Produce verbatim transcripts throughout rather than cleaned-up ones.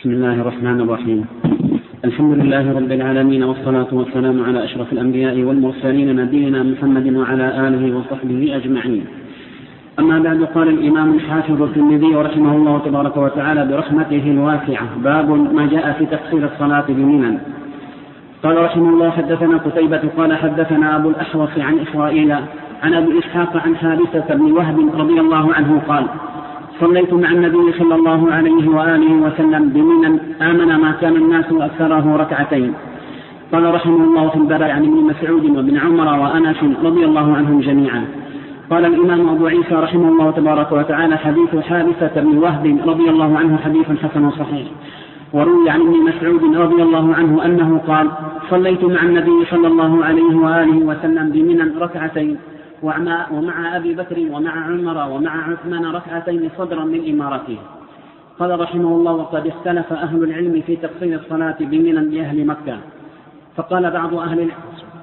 بسم الله الرحمن الرحيم. الحمد لله رب العالمين، والصلاة والسلام على أشرف الأنبياء والمرسلين نبينا محمد وعلى آله وصحبه أجمعين. أما بعد، قال الإمام الحافظ الترمذي رحمه الله تبارك وتعالى برحمته الواسعة: باب ما جاء في تقصير الصلاة بمنن. قال رحمه الله: حدثنا قتيبة قال حدثنا أبو الأحوص عن إسرائيل عن أبي إسحاق عن حارثة بن وهب رضي الله عنه قال: صليت مع النبي صلى الله عليه وآله وسلم بمنن آمن ما كان الناس أكثره ركعتين. قال رحمه الله في الباب عن ابن مسعود وابن عمر وأنس رضي الله عنهم جميعا. قال الإمام أبو عيسى رحمه الله تبارك وتعالى: حديث حارثة بن وهب رضي الله عنه حديث حسن صحيح. وروي عن ابن مسعود رضي الله عنه أنه قال: صليت مع النبي صلى الله عليه وآله وسلم بمنن ركعتين ومع أبي بكر ومع عمر ومع عثمان ركعتين صدرا من إمارته. قال رحمه الله: وقد اختلف أهل العلم في تقصير الصلاة بمنن لأهل مكة، فقال بعض أهل العلم.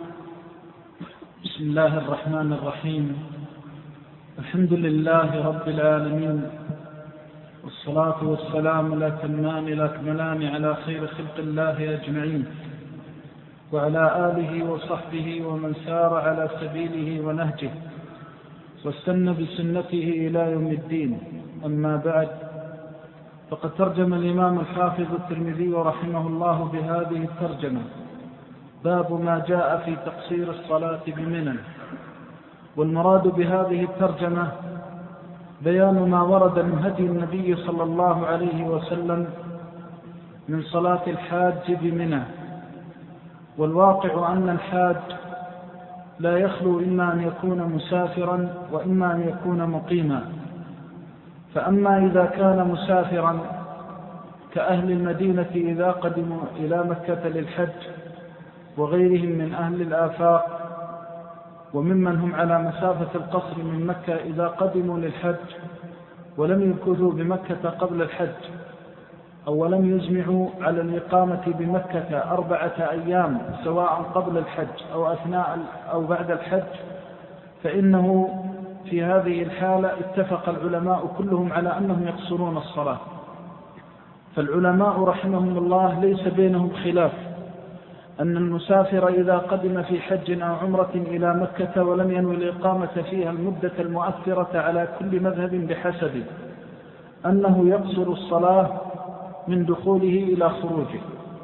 بسم الله الرحمن الرحيم. الحمد لله رب العالمين، والصلاة والسلام الأتمان الأكملان على خير خلق الله أجمعين، وعلى آله وصحبه ومن سار على سبيله ونهجه واستنى بسنته إلى يوم الدين. أما بعد، فقد ترجم الإمام الحافظ الترمذي رحمه الله بهذه الترجمة: باب ما جاء في تقصير الصلاة بمنن. والمراد بهذه الترجمة بيان ما ورد من هدي النبي صلى الله عليه وسلم من صلاة الحاج بمنى. والواقع أن الحاج لا يخلو إما أن يكون مسافرا وإما أن يكون مقيما. فأما إذا كان مسافرا كأهل المدينة إذا قدموا إلى مكة للحج وغيرهم من أهل الآفاق وممن هم على مسافة القصر من مكة إذا قدموا للحج ولم يمكثوا بمكة قبل الحج أو لم يجمعوا على الإقامة بمكة أربعة أيام سواء قبل الحج أو أثناء أو بعد الحج، فإنه في هذه الحالة اتفق العلماء كلهم على أنهم يقصرون الصلاة. فالعلماء رحمهم الله ليس بينهم خلاف أن المسافر إذا قدم في حج أو عمرة إلى مكة ولم ينوي الإقامة فيها المدة المؤثرة على كل مذهب بحسب أنه يقصر الصلاة من دخوله إلى خروجه.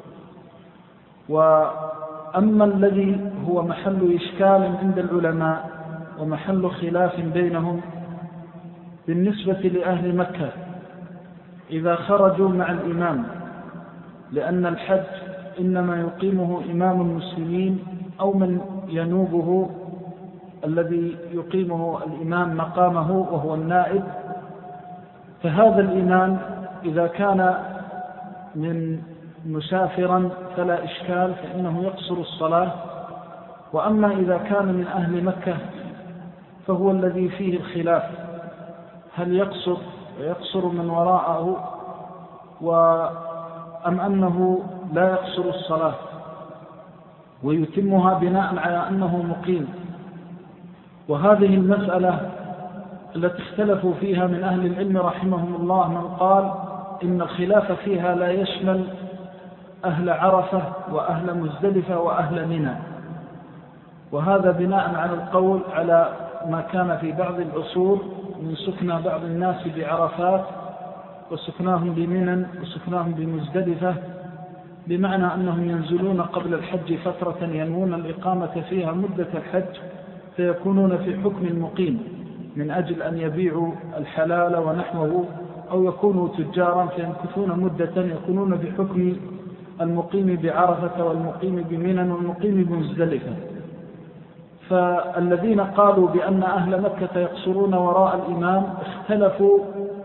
وأما الذي هو محل إشكال عند العلماء ومحل خلاف بينهم بالنسبة لأهل مكة إذا خرجوا مع الإمام، لأن الحج إنما يقيمه إمام المسلمين أو من ينوبه الذي يقيمه الإمام مقامه وهو النائب. فهذا الإمام إذا كان من مسافرا فلا إشكال، فإنه يقصر الصلاة. وأما إذا كان من أهل مكة فهو الذي فيه الخلاف، هل يقصر ويقصر من وراءه أم أنه لا يقصر الصلاة ويتمها بناء على أنه مقيم. وهذه المسألة التي اختلفوا فيها من أهل العلم رحمهم الله من قال إن الخلاف فيها لا يشمل أهل عرفة وأهل مزدلفة وأهل منى، وهذا بناء على القول على ما كان في بعض العصور من سكنى بعض الناس بعرفات وسكناهم بمنى وسكناهم بمزدلفة، بمعنى أنهم ينزلون قبل الحج فترة ينوون الإقامة فيها مدة الحج، فيكونون في حكم المقيم من أجل أن يبيعوا الحلال ونحوه، أو يكونوا تجارا فيمكثون مدة يكونون في حكم المقيم بعرفة والمقيم بمنى والمقيم بمزدلفة. فالذين قالوا بأن أهل مكة يقصرون وراء الإمام اختلفوا،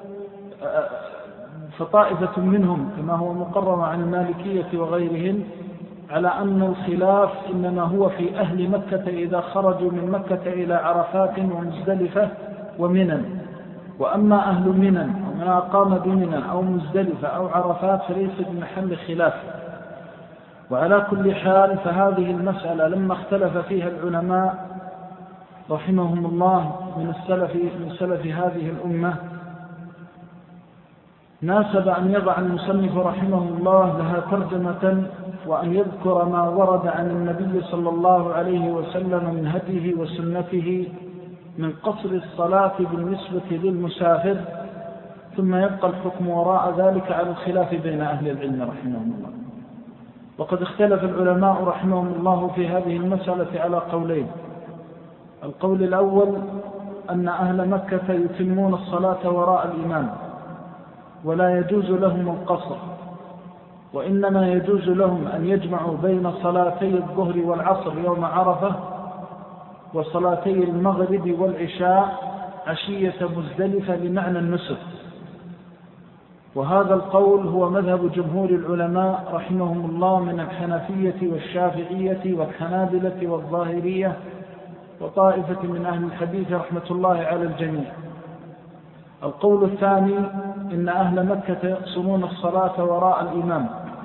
فطائفة منهم كما هو مقرر عن المالكية وغيرهم على أن الخلاف إنما هو في أهل مكة إذا خرجوا من مكة إلى عرفات ومزدلفة ومنى. وأما أهل منى ومن أقام بمنى أو مزدلفة أو عرفات فليس بمحل خلاف. وعلى كل حال فهذه المسألة لما اختلف فيها العلماء رحمهم الله من السلف من سلف هذه الأمة ناسب أن يضع المصنف رحمه الله لها ترجمة وأن يذكر ما ورد عن النبي صلى الله عليه وسلم من هديه وسنته من قصر الصلاة بالنسبة للمسافر، ثم يبقى الحكم وراء ذلك على الخلاف بين أهل العلم رحمهم الله. وقد اختلف العلماء رحمهم الله في هذه المسألة على قولين. القول الأول أن أهل مكة يتمون الصلاة وراء الإمام ولا يجوز لهم القصر، وإنما يجوز لهم أن يجمعوا بين صلاتي الظهر والعصر يوم عرفة وصلاتي المغرب والعشاء عشية مزدلفة لمعنى النسك. وهذا القول هو مذهب جمهور العلماء رحمهم الله من الحنفية والشافعية والحنابلة والظاهرية وطائفة من أهل الحديث رحمة الله على الجميع. القول الثاني إن أهل مكة يقصرون الصلاة وراء الإمام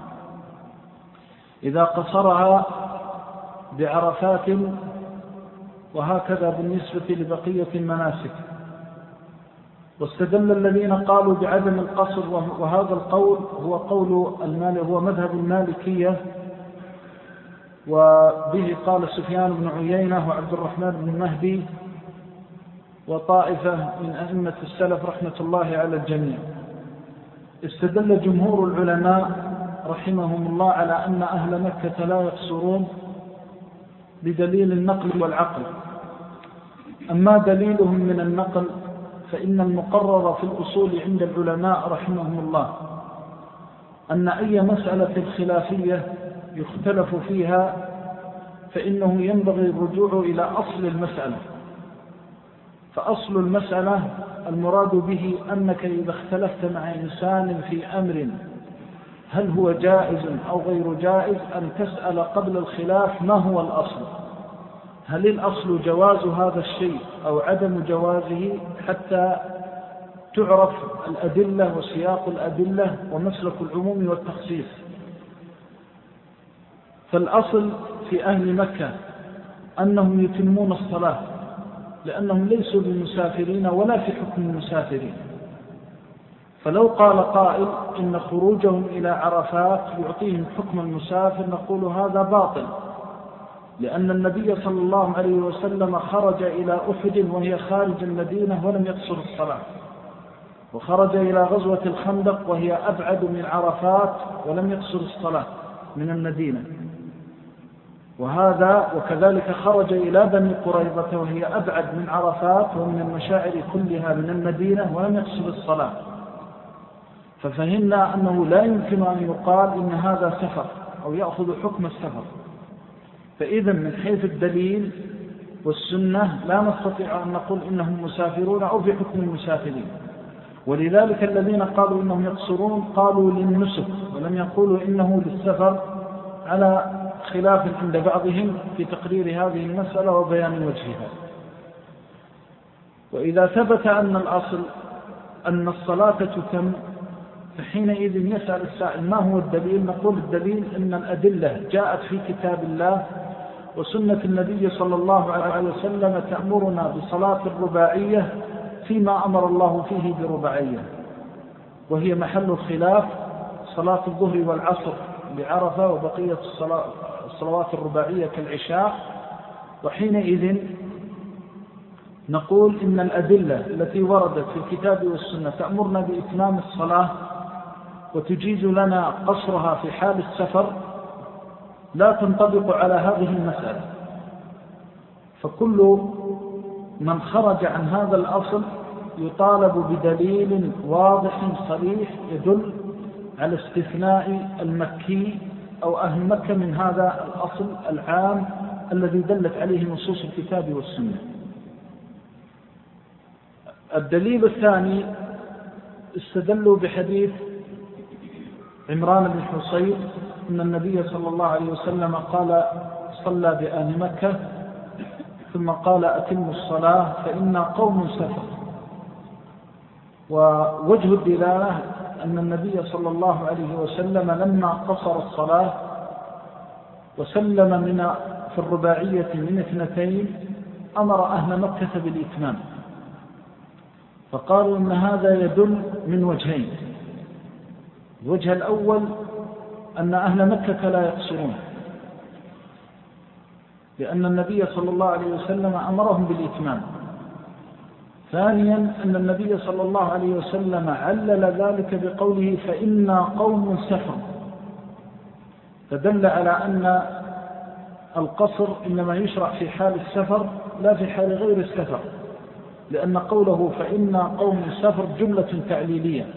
إذا قصرها بعرفات، وهكذا بالنسبة لبقية المناسك. واستدل الذين قالوا بعدم القصر، وهذا القول هو قول المالك، هو مذهب المالكية، وبه قال سفيان بن عيينة وعبد الرحمن بن مهدي وطائفة من أئمة السلف رحمة الله على الجميع. استدل جمهور العلماء رحمهم الله على أن أهل مكة لا يقصرون بدليل النقل والعقل. أما دليلهم من النقل فإن المقرر في الأصول عند العلماء رحمهم الله أن أي مسألة خلافية يختلف فيها فإنه ينبغي الرجوع إلى أصل المسألة. فأصل المسألة المراد به أنك إذا اختلفت مع إنسان في أمر هل هو جائز أو غير جائز أن تسأل قبل الخلاف ما هو الأصل. هل الأصل جواز هذا الشيء أو عدم جوازه، حتى تعرف الأدلة وسياق الأدلة ومسلك العموم والتخصيص. فالأصل في أهل مكة أنهم يتمون الصلاة لأنهم ليسوا بالمسافرين ولا في حكم المسافرين. فلو قال قائل إن خروجهم إلى عرفات يعطيهم حكم المسافر نقول هذا باطل، لأن النبي صلى الله عليه وسلم خرج إلى أحد وهي خارج المدينة ولم يقصر الصلاة، وخرج إلى غزوة الخندق وهي أبعد من عرفات ولم يقصر الصلاة من المدينة، وهذا وكذلك خرج إلى بني قريظة وهي أبعد من عرفات ومن المشاعر كلها من المدينة ولم يقصر الصلاة. ففهمنا أنه لا يمكن أن يقال إن هذا سفر أو يأخذ حكم السفر. فإذا من حيث الدليل والسنة لا نستطيع أن نقول إنهم مسافرون أو في حكم المسافرين. ولذلك الذين قالوا إنهم يقصرون قالوا للنسك ولم يقولوا إنه للسفر، على خلاف عند بعضهم في تقرير هذه المسألة وبيان وجهها. وإذا ثبت أن الأصل أن الصلاة تتم فحينئذ يسأل السائل ما هو الدليل؟ نقول الدليل أن الأدلة جاءت في كتاب الله وسنة النبي صلى الله عليه وسلم تأمرنا بصلاة الرباعية فيما أمر الله فيه برباعية، وهي محل الخلاف صلاة الظهر والعصر بعرفة وبقية الصلوات الرباعية كالعشاء. وحينئذ نقول إن الأدلة التي وردت في الكتاب والسنة تأمرنا بإتمام الصلاة وتجيز لنا قصرها في حال السفر لا تنطبق على هذه المسألة. فكل من خرج عن هذا الأصل يطالب بدليل واضح صريح يدل على استثناء المكي أو أهل مكة من هذا الأصل العام الذي دلت عليه نصوص الكتاب والسنة. الدليل الثاني استدلوا بحديث عمران بن حصين أن النبي صلى الله عليه وسلم قال صلى بأهل مكة ثم قال أتموا الصلاة فإنا قوم سفر. ووجه الدلالة أن النبي صلى الله عليه وسلم لما قصر الصلاة وسلم من في الرباعية من اثنتين أمر أهل مكة بالإتمام، فقالوا إن هذا يدل من وجهين. الوجه الأول أن أهل مكة لا يقصرون، لأن النبي صلى الله عليه وسلم أمرهم بالإتمام. ثانيا أن النبي صلى الله عليه وسلم علل ذلك بقوله فإنا قوم سفر، فدل على أن القصر إنما يشرع في حال السفر لا في حال غير السفر، لأن قوله فإنا قوم سفر جملة تعليلية.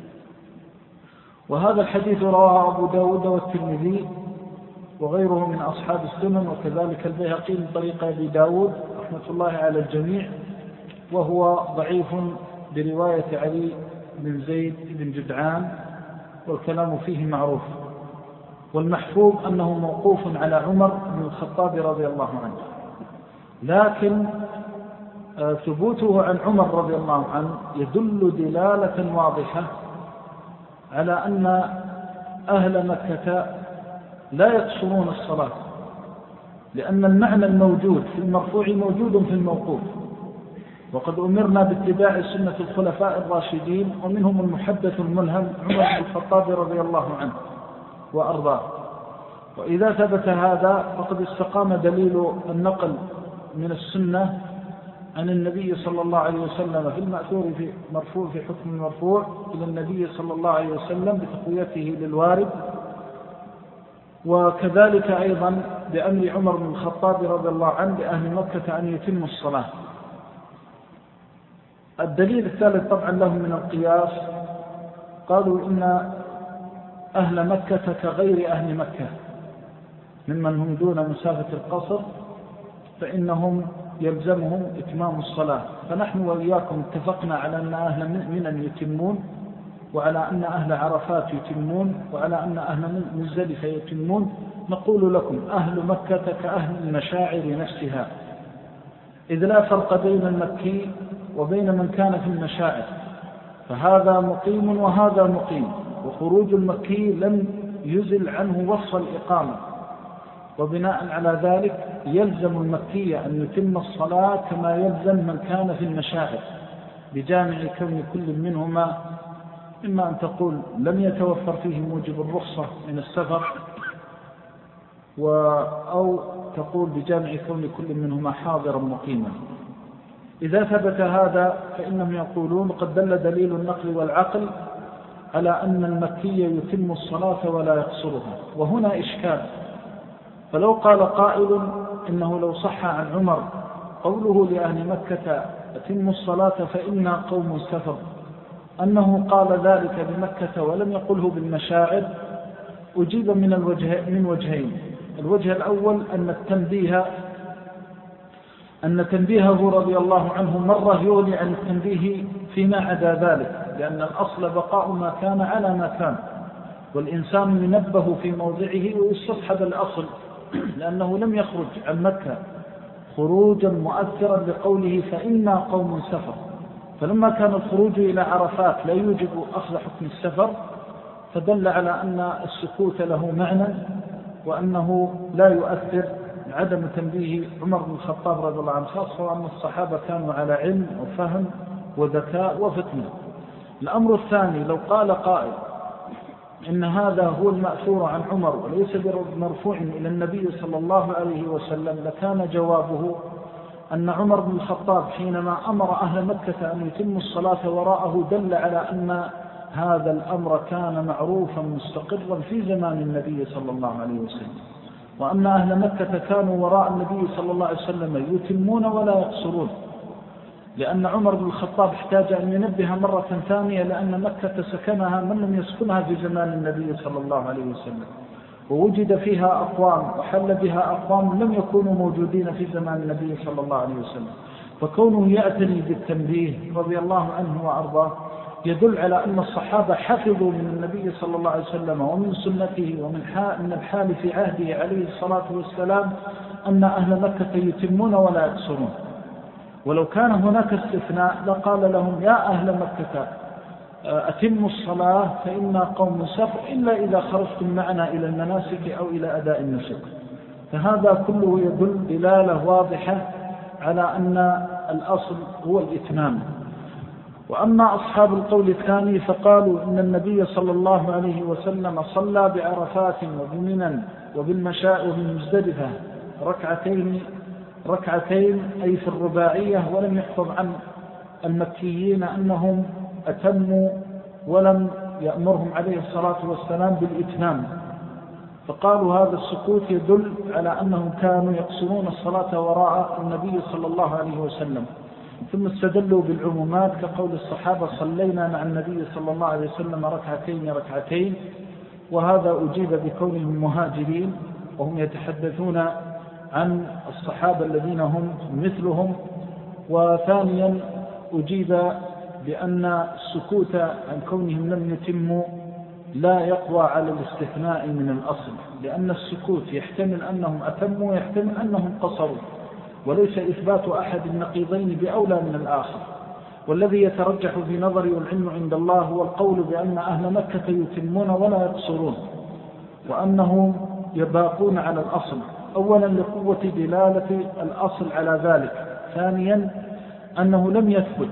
وهذا الحديث رواه أبو داود والترمذي وغيره من أصحاب السنن، وكذلك البيهقي من طريق أبي داود رحمة الله على الجميع، وهو ضعيف برواية علي بن زيد بن جدعان، والكلام فيه معروف. والمحفوظ أنه موقوف على عمر بن الخطاب رضي الله عنه، لكن ثبوته عن عمر رضي الله عنه يدل دلالة واضحة على أن أهل مكة لا يقصرون الصلاة، لأن المعنى الموجود في المرفوع موجود في الموقوف. وقد أمرنا باتباع سنة الخلفاء الراشدين، ومنهم المحدث الملهم عمر بن الخطاب رضي الله عنه وأرضاه. وإذا ثبت هذا فقد استقام دليل النقل من السنة عن النبي صلى الله عليه وسلم في المأثور في مرفوع في حكم المرفوع إلى النبي صلى الله عليه وسلم بتقويته للوارد، وكذلك أيضا بأمر عمر بن الخطاب رضي الله عنه لأهل مكة أن يتموا الصلاة. الدليل الثالث طبعا لهم من القياس، قالوا إن أهل مكة كغير أهل مكة ممن هم دون مسافة القصر، فإنهم يلزمهم إتمام الصلاة. فنحن وإياكم اتفقنا على أن أهل منى يتمون، وعلى أن أهل عرفات يتمون، وعلى أن أهل مزدلفة يتمون. نقول لكم أهل مكة كأهل المشاعر نفسها، إذ لا فرق بين المكي وبين من كان في المشاعر، فهذا مقيم وهذا مقيم، وخروج المكي لم يزل عنه وصف الإقامة، وبناء على ذلك يلزم المكي أن يتم الصلاة كما يلزم من كان في المشاعر، بجامع كون كل منهما إما أن تقول لم يتوفر فيه موجب الرخصة من السفر، أو تقول بجامع كون كل منهما حاضرا مقيما. إذا ثبت هذا فإنهم يقولون قد دل دليل النقل والعقل على أن المكي يتم الصلاة ولا يقصرها. وهنا إشكال، فلو قال قائل إنه لو صح عن عمر قوله لأهل مكة أتم الصلاة فإنا قوم سفر، أنه قال ذلك بمكة ولم يقله بالمشاعر، أجيب من الوجه من وجهين. الوجه الأول أن التنبيه أن تنبيهه رضي الله عنه مرة يغني عن التنبيه فيما عدا ذلك، لأن الأصل بقاء ما كان على ما كان، والإنسان ينبه في موضعه ويستصحب الأصل، لأنه لم يخرج عن مكة خروجا مؤثرا لقوله فإنا قوم سفر. فلما كان الخروج إلى عرفات لا يوجب أخذ حكم السفر، فدل على أن السكوت له معنى، وأنه لا يؤثر عدم تنبيه عمر بن الخطاب رضي الله عنه، خاصة وأن الصحابة كانوا على علم وفهم وذكاء وفتنة. الأمر الثاني، لو قال قائل إن هذا هو المأثور عن عمر وليس مرفوع إلى النبي صلى الله عليه وسلم، لكان جوابه أن عمر بن الخطاب حينما أمر أهل مكة أن يتموا الصلاة وراءه دل على أن هذا الأمر كان معروفا مستقرا في زمان النبي صلى الله عليه وسلم، وأن أهل مكة كانوا وراء النبي صلى الله عليه وسلم يتمون ولا يقصرون، لأن عمر بن الخطاب احتاج أن ينبه مرة ثانية لأن مكة سكنها من لم يسكنها في زمان النبي صلى الله عليه وسلم، ووجد فيها أقوام وحل بها أقوام لم يكونوا موجودين في زمان النبي صلى الله عليه وسلم. فكونه يأتني بالتنبيه رضي الله عنه وأرضاه يدل على أن الصحابة حفظوا من النبي صلى الله عليه وسلم ومن سنته ومن الحال في عهده عليه الصلاة والسلام أن أهل مكة يتمون ولا يقصرون. ولو كان هناك استثناء لقال لهم يا أهل مكة أتموا الصلاة فإنا قوم سفر إلا إذا خرجتم معنا إلى المناسك أو إلى أداء النسك. فهذا كله يدل دلالة واضحة على أن الأصل هو الإتمام. وأما أصحاب القول الثاني فقالوا إن النبي صلى الله عليه وسلم صلى بعرفات وبمنى وبالمشاء وبالمزدلفة ركعتين ركعتين أي في الرباعية، ولم يحفظ عن المكيين أنهم أتموا ولم يأمرهم عليه الصلاة والسلام بالإتمام، فقالوا هذا السكوت يدل على أنهم كانوا يقصرون الصلاة وراء النبي صلى الله عليه وسلم. ثم استدلوا بالعمومات كقول الصحابة صلينا مع النبي صلى الله عليه وسلم ركعتين ركعتين، وهذا أجيب بكونهم مهاجرين وهم يتحدثون عن الصحابة الذين هم مثلهم. وثانيا أجيب بأن السكوت عن كونهم لم يتموا لا يقوى على الاستثناء من الأصل، لأن السكوت يحتمل أنهم أتموا ويحتمل أنهم قصروا، وليس إثبات أحد النقيضين بأولى من الآخر. والذي يترجح في نظري والعلم عند الله هو القول بأن أهل مكة يتمون ولا يقصرون، وأنهم يباقون على الأصل، أولا لقوة دلالة الأصل على ذلك، ثانيا أنه لم يثبت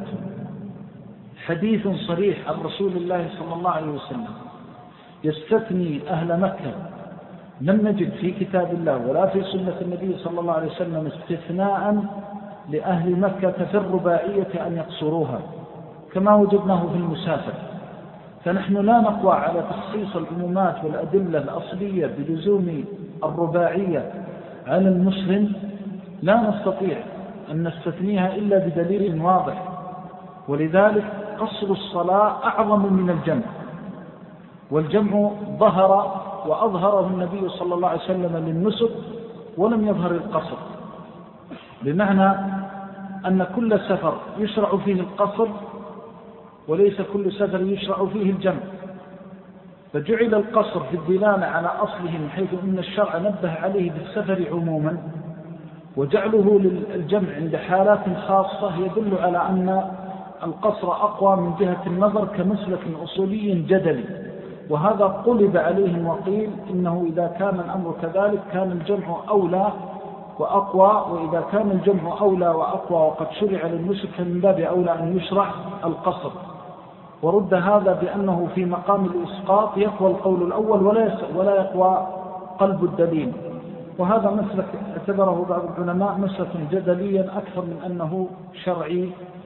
حديث صريح عن رسول الله صلى الله عليه وسلم يستثني أهل مكة، لم نجد في كتاب الله ولا في سنة النبي صلى الله عليه وسلم استثناء لأهل مكة في الرباعية أن يقصروها كما وجدناه في المسافر. فنحن لا نقوى على تخصيص العمومات والأدلة الأصلية بلزوم الرباعية على المسلم، لا نستطيع أن نستثنيها إلا بدليل واضح، ولذلك قصر الصلاة أعظم من الجمع، والجمع ظهر وأظهره النبي صلى الله عليه وسلم للنسك ولم يظهر القصر، بمعنى أن كل سفر يشرع فيه القصر وليس كل سفر يشرع فيه الجمع، فجعل القصر في الدلالة على أصله من حيث أن الشرع نبه عليه بالسفر عموما، وجعله للجمع عند حالات خاصة يدل على أن القصر أقوى من جهة النظر كمسلك أصولي جدلي. وهذا قلب عليهم وقيل إنه إذا كان الأمر كذلك كان الجمع أولى وأقوى، وإذا كان الجمع أولى وأقوى وقد شرع للنسك فمن باب أولى أن يشرع القصر. ورد هذا بأنه في مقام الإسقاط يقوى القول الأول ولا يقوى قلب الدليل، وهذا مسلك اعتبره بعض العلماء مسلك جدليا أكثر من أنه شرعي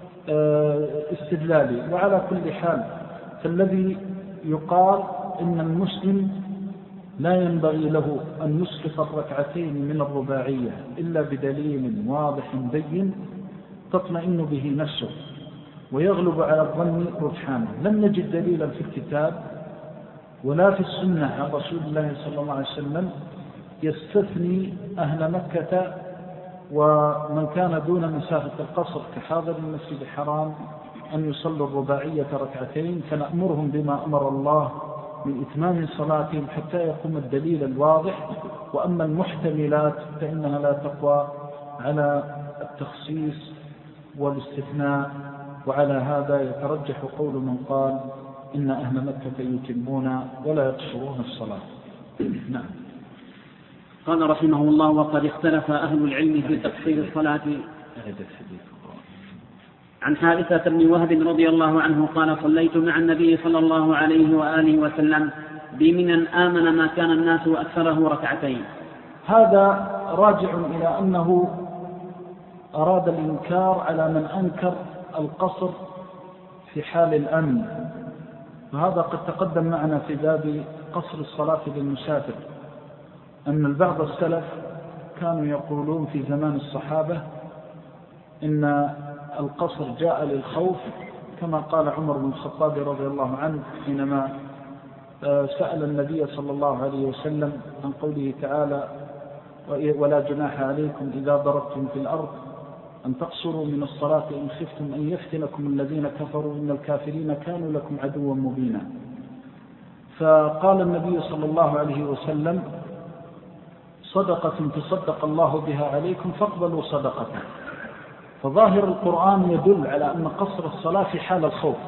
استدلالي. وعلى كل حال فالذي يقال إن المسلم لا ينبغي له أن يسقط الركعتين من الرباعية إلا بدليل واضح بين تطمئن به نفسه ويغلب على الظن رجحانه. لم نجد دليلا في الكتاب ولا في السنة عن رسول الله صلى الله عليه وسلم يستثني أهل مكة ومن كان دون مسافة القصر كحاضر المسجد الحرام أن يصلوا الرباعية ركعتين، فنأمرهم بما أمر الله من إتمام صلاتهم حتى يقوم الدليل الواضح. وأما المحتملات فإنها لا تقوى على التخصيص والاستثناء، وعلى هذا يترجح قول من قال إن أهل مكة يتمون ولا يقصرون الصلاة. نعم. قال رحمه الله: وقد اختلف أهل العلم في تقصير الصلاة. عن حارثة بن وهب رضي الله عنه قال: صليت مع النبي صلى الله عليه وآله وسلم بمنى آمن ما كان الناس وأكثره ركعتين. هذا راجع إلى أنه أراد الإنكار على من أنكر القصر في حال الأمن، وهذا قد تقدم معنا في باب قصر الصلاة للمسافر أن البعض السلف كانوا يقولون في زمان الصحابة إن القصر جاء للخوف، كما قال عمر بن الخطاب رضي الله عنه حينما سأل النبي صلى الله عليه وسلم عن قوله تعالى: ولا جناح عليكم إذا ضربتم في الأرض أن تقصروا من الصلاة إن خفتم أن يفتنكم الذين كفروا إن الكافرين كانوا لكم عدوا مبينا. فقال النبي صلى الله عليه وسلم: صدقة تصدق الله بها عليكم فاقبلوا صدقته. فظاهر القرآن يدل على أن قصر الصلاة في حال الخوف.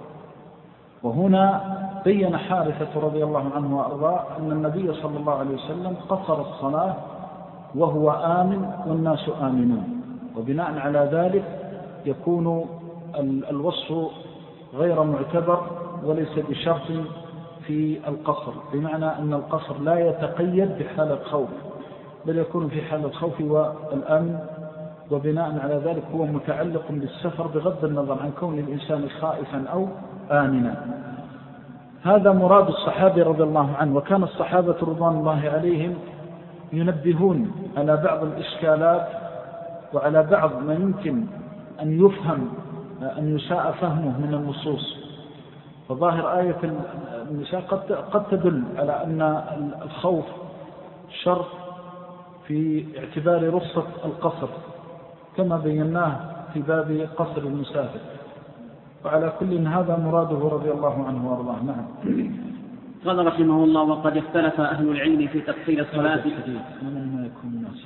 وهنا بين حارثة رضي الله عنه وأرضاه أن النبي صلى الله عليه وسلم قصر الصلاة وهو آمن والناس آمنون، وبناء على ذلك يكون الوصف غير معتبر وليس بشرط في القصر، بمعنى أن القصر لا يتقيد بحال الخوف، بل يكون في حال الخوف والأمن، وبناء على ذلك هو متعلق بالسفر بغض النظر عن كون الإنسان خائفا أو آمنا. هذا مراد الصحابة رضي الله عنه. وكان الصحابة رضوان الله عليهم ينبهون على بعض الإشكالات وعلى بعض ما يمكن أن يفهم أن يساء فهمه من النصوص. فظاهر آية النساء قد, قد تدل على أن الخوف شرط في اعتبار رخصة القصر كما بيناه في باب قصر المسافر. وعلى كل هذا مراده رضي الله عنه وارضاه. نعم. قال رحمه الله: وقد اختلف أهل العلم في تفصيل الصلاة. من ما يكون الناس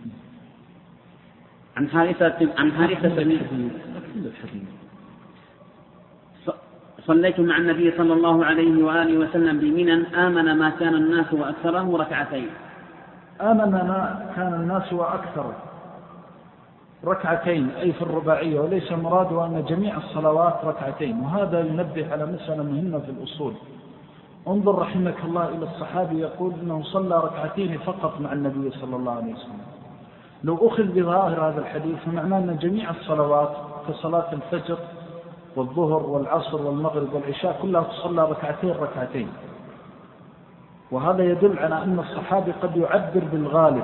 عن حارثة عن حارثة بن صليت مع النبي صلى الله عليه وآله وسلم بمنى آمن ما كان الناس وأكثره ركعتين. آمن ما كان الناس وأكثره ركعتين أي في الرباعية، وليس مراده أن جميع الصلوات ركعتين. وهذا ينبه على مسألة مهمة في الأصول. انظر رحمك الله إلى الصحابي يقول إنه صلى ركعتين فقط مع النبي صلى الله عليه وسلم. لو أخذ بظاهر هذا الحديث فمعناه أن جميع الصلوات كصلاة الفجر والظهر والعصر والمغرب والعشاء كلها تصلى ركعتين ركعتين. وهذا يدل على أن الصحابي قد يعبر بالغالب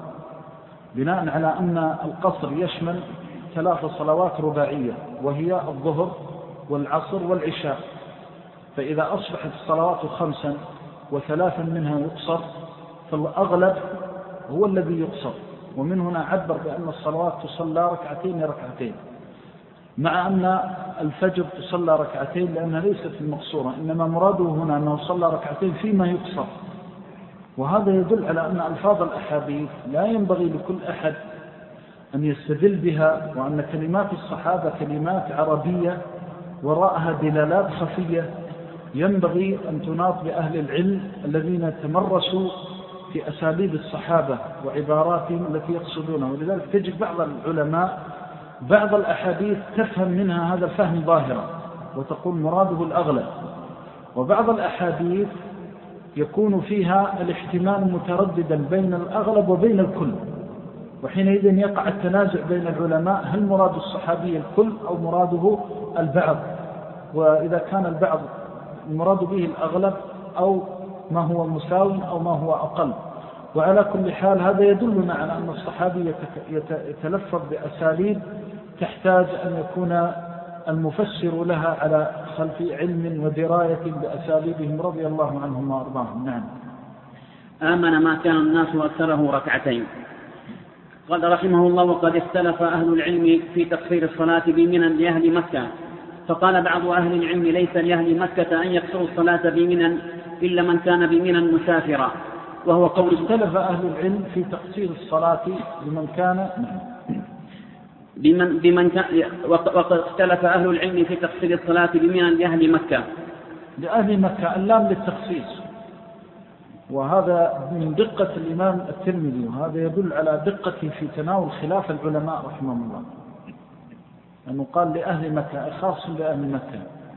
بناء على أن القصر يشمل ثلاث صلوات رباعية، وهي الظهر والعصر والعشاء. فإذا أصبحت الصلوات خمسا وثلاثا منها يقصر فالأغلب هو الذي يقصر. ومن هنا عبر بأن الصلوات تصلى ركعتين ركعتين، مع أن الفجر تصلى ركعتين لأنها ليست المقصورة، إنما مراده هنا أنه صلى ركعتين فيما يقصر. وهذا يدل على أن ألفاظ الأحاديث لا ينبغي لكل أحد أن يستدل بها، وأن كلمات الصحابة كلمات عربية وراءها دلالات خفية ينبغي أن تناط بأهل العلم الذين تمرسوا في أساليب الصحابة وعباراتهم التي يقصدونها. ولذلك تجد بعض العلماء بعض الأحاديث تفهم منها هذا الفهم ظاهرا وتقول مراده الأغلب، وبعض الأحاديث يكون فيها الاحتمال مترددا بين الأغلب وبين الكل، وحينئذ يقع التنازع بين العلماء هل مراد الصحابي الكل أو مراده البعض، وإذا كان البعض المراد به الأغلب أو ما هو مساو أو ما هو أقل. وعلى كل حال هذا يدلنا على أن الصحابي يتلفظ بأساليب تحتاج أن يكون المفسر لها على خلف علم ودراية بأساليبهم رضي الله عنهم وأرضاهم. نعم. آمن ما كان الناس وأكثره ركعتين. قال رحمه الله: وقد اختلف أهل العلم في تقصير الصلاة بمنى لأهل مكة، فقال بعض أهل العلم: ليس لأهل مكة أن يقصروا الصلاة بمنى إلا من كان بمنى مسافرا، وهو قول. اختلف أهل العلم في تقصير الصلاة بمن كان بمن بمن كان وقد اختلف أهل العلم في تقصير الصلاة بمنى لأهل مكة. لأهل مكة اللام للتخصيص، وهذا من دقة الإمام الترمذي، وهذا يدل على دقته في تناول خلاف العلماء رحمهم الله، أنه قال لأهل مكة خاص بأهل مكة.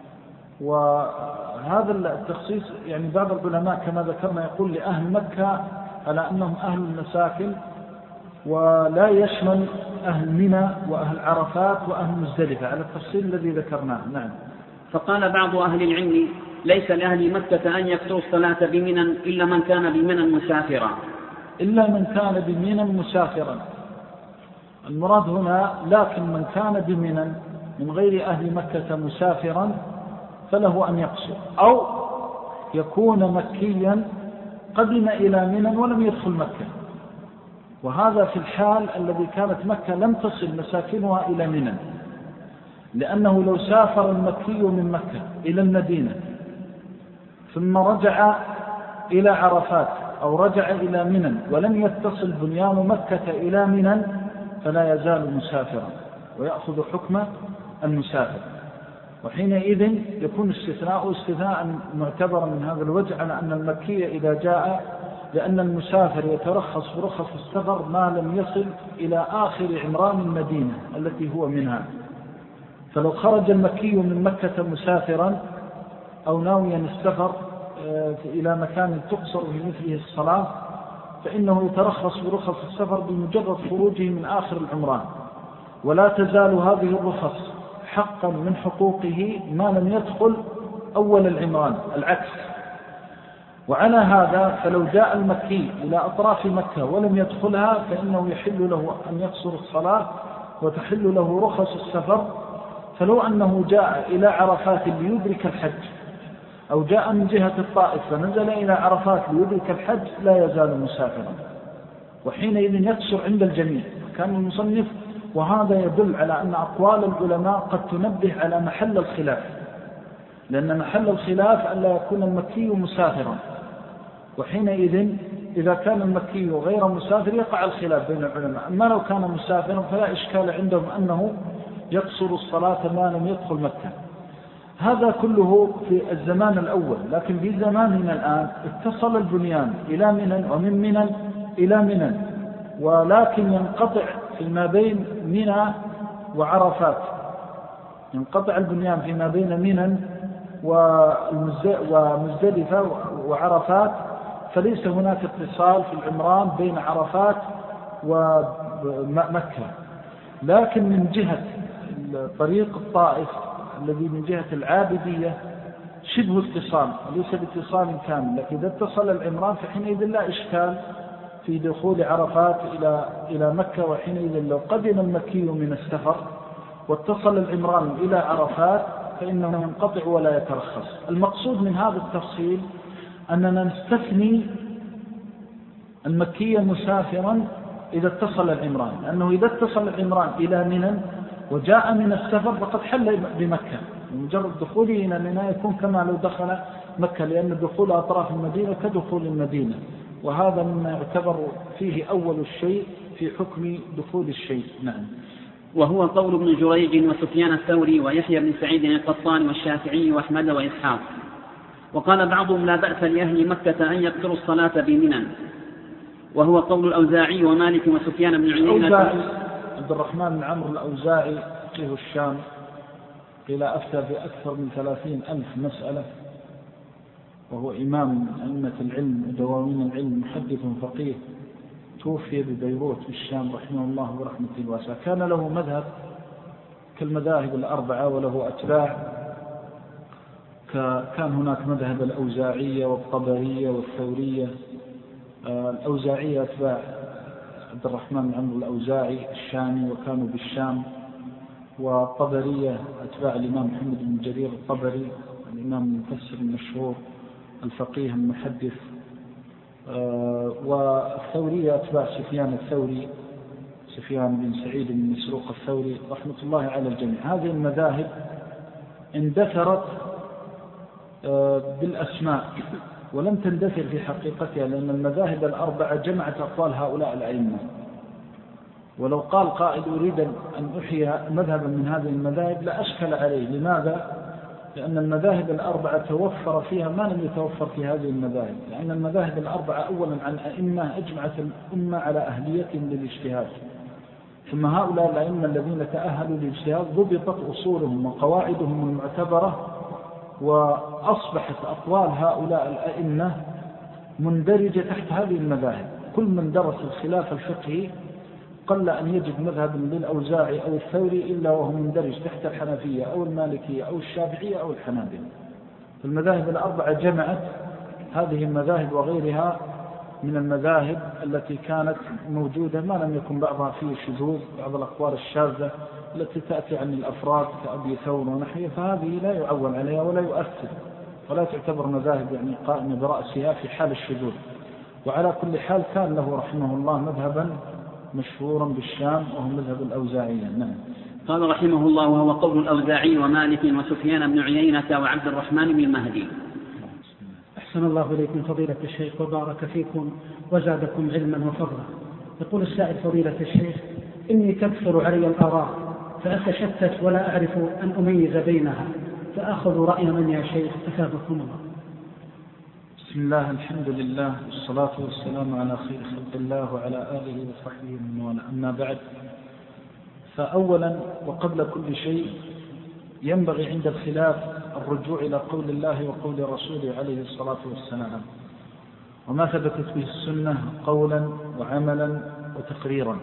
وهذا التخصيص يعني بعض العلماء كما ذكرنا يقول لأهل مكة على أنهم أهل المساكن، ولا يشمل أهل منى وأهل عرفات وأهل مزدلفة على التفصيل الذي ذكرناه. نعم. فقال بعض أهل العلم: ليس لأهل مكة أن يقصروا الصلاة بمنى إلا من كان بمنى مسافرا. إلا من كان بمنى مسافرا، المراد هنا لكن من كان بمنى من غير أهل مكة مسافرا فله أن يقصر، أو يكون مكيا قدم إلى منى ولم يدخل مكة، وهذا في الحال الذي كانت مكة لم تصل مساكنها إلى منى، لأنه لو سافر المكي من مكة إلى المدينة ثم رجع إلى عرفات أو رجع إلى منى ولم يتصل بنيان مكة إلى منى فلا يزال مسافرا ويأخذ حكم المسافر. وحينئذ يكون استثناء استثناء معتبرا من هذا الوجه على أن المكي إذا جاء، لأن المسافر يترخص برخص السفر ما لم يصل إلى آخر عمران المدينة التي هو منها، فلو خرج المكي من مكة مسافرا أو ناويا السفر إلى مكان تقصر في مثله الصلاة فإنه يترخص برخص السفر بمجرد خروجه من آخر العمران، ولا تزال هذه الرخص حقا من حقوقه ما لم يدخل أول العمران العكس. وعلى هذا فلو جاء المكي إلى أطراف مكة ولم يدخلها فإنه يحل له أن يقصر الصلاة وتحل له رخص السفر. فلو أنه جاء إلى عرفات ليدرك الحج أو جاء من جهة الطائف فنزل إلى عرفات ليدرك الحج لا يزال مسافرا، وحينئذ يقصر عند الجميع. كان المصنف وهذا يدل على أن أقوال العلماء قد تنبه على محل الخلاف، لأن محل الخلاف أن لا يكون المكي مسافرا، وحينئذ إذا كان المكي غير مسافر يقع الخلاف بين العلماء. أما لو كان مسافرا فلا إشكال عندهم أنه يقصر الصلاة ما لم يدخل مكة. هذا كله في الزمان الأول، لكن في زماننا الآن اتصل البنيان إلى منى ومن منى إلى منى، ولكن ينقطع فيما بين منى وعرفات، ينقطع البنيان فيما بين منى ومزدلفة وعرفات، فليس هناك اتصال في العمران بين عرفات ومكة. لكن من جهة طريق الطائف الذي من جهة العابدية شبه اتصال وليس باتصال كامل، لكن إذا اتصل العمران فحينئذ لا إشكال في دخول عرفات إلى إلى مكة. وحينئذ لو قدم المكي من السفر واتصل العمران إلى عرفات فإنه ينقطع ولا يترخص. المقصود من هذا التفصيل أننا نستثني المكي مسافرا إذا اتصل العمران، لأنه إذا اتصل العمران إلى منى وجاء من السفر فقد حل بمكة، ومجرد دخوله إلى منى يكون كما لو دخل مكة، لأن دخول أطراف المدينة كدخول المدينة، وهذا مما يعتبر فيه أول الشيء في حكم دخول الشيء. نعم. وهو قول ابن جريج وسفيان الثوري ويحيى بن سعيد القطان والشافعي وأحمد وإسحاق. وقال بعضهم لا بأس لأهل مكة أن يقصروا الصلاة بمنى، وهو قول الأوزاعي ومالك وسفيان بن عيينة. عبد الرحمن بن عمرو الأوزاعي فقيه الشام قيل أفتى بأكثر من ثلاثين ألف مسألة، وهو إمام من أئمة العلم ودواوين العلم، محدث فقيه، توفي ببيروت في الشام رحمه الله ورحمة الواسعة. كان له مذهب كالمذاهب الأربعة وله أتباع، كان هناك مذهب الأوزاعية والطبرية والثورية. الأوزاعية أتباع عبد الرحمن بن عمرو الأوزاعي الشامي وكانوا بالشام، والطبرية أتباع الإمام محمد بن جرير الطبري الإمام المفسر المشهور الفقيه المحدث، والثورية أتباع سفيان الثوري سفيان بن سعيد بن مسروق الثوري رحمة الله على الجميع. هذه المذاهب اندثرت بالأسماء ولم تندثر في حقيقتها، لأن المذاهب الأربعة جمعت أقوال هؤلاء الأئمة. ولو قال قائل أريد أن أحيي مذهبا من هذه المذاهب لا أشكل عليه. لماذا؟ لأن المذاهب الأربعة توفر فيها ما لم يتوفر في هذه المذاهب، لأن المذاهب الأربعة أولا عن أئمة أجمعت الأمة على أهليتهم للاجتهاد، ثم هؤلاء الأئمة الذين تأهلوا للاجتهاد ضبطت أصولهم وقواعدهم المعتبرة، وأصبحت أقوال هؤلاء الأئمة مندرجة تحت هذه المذاهب. كل من درس الخلاف الفقهي قل أن يجد مذهب للأوزاعي أو الثوري إلا وهو مندرج تحت الحنفية أو المالكية أو الشافعية أو الحنابلة. فالمذاهب الأربعة جمعت هذه المذاهب وغيرها من المذاهب التي كانت موجودة، ما لم يكن بعضها فيه شذوذ، بعض الأقوال الشاذة التي تأتي عن الأفراد كأبي ثور ونحوه، فهذه لا يعول عليها ولا يؤثر ولا تعتبر مذاهب يعني قائمة برأسها في حال الشذوذ. وعلى كل حال كان له رحمه الله مذهبا مشهورا بالشام وهو مذهب الأوزاعية. نعم. قال رحمه الله وهو قول الأوزاعي ومالك وسفيان بن عيينة وعبد الرحمن بن المهدي. أحسن الله إليكم فضيلة الشيخ وبارك فيكم وزادكم علما وفضلا. يقول السائل فضيلة الشيخ: إني تكثر علي الآراء فأتشتت ولا أعرف أن أميز بينها، فأخذ رأي من يا شيخ أثابكم الله؟ بسم الله، الحمد لله، والصلاة والسلام على خير خلق الله وعلى آله وصحبه ومن والاه. أما بعد، فأولا وقبل كل شيء ينبغي عند الخلاف الرجوع إلى قول الله وقول رسوله عليه الصلاة والسلام، وما ثبتت به السنة قولا وعملا وتقريرا.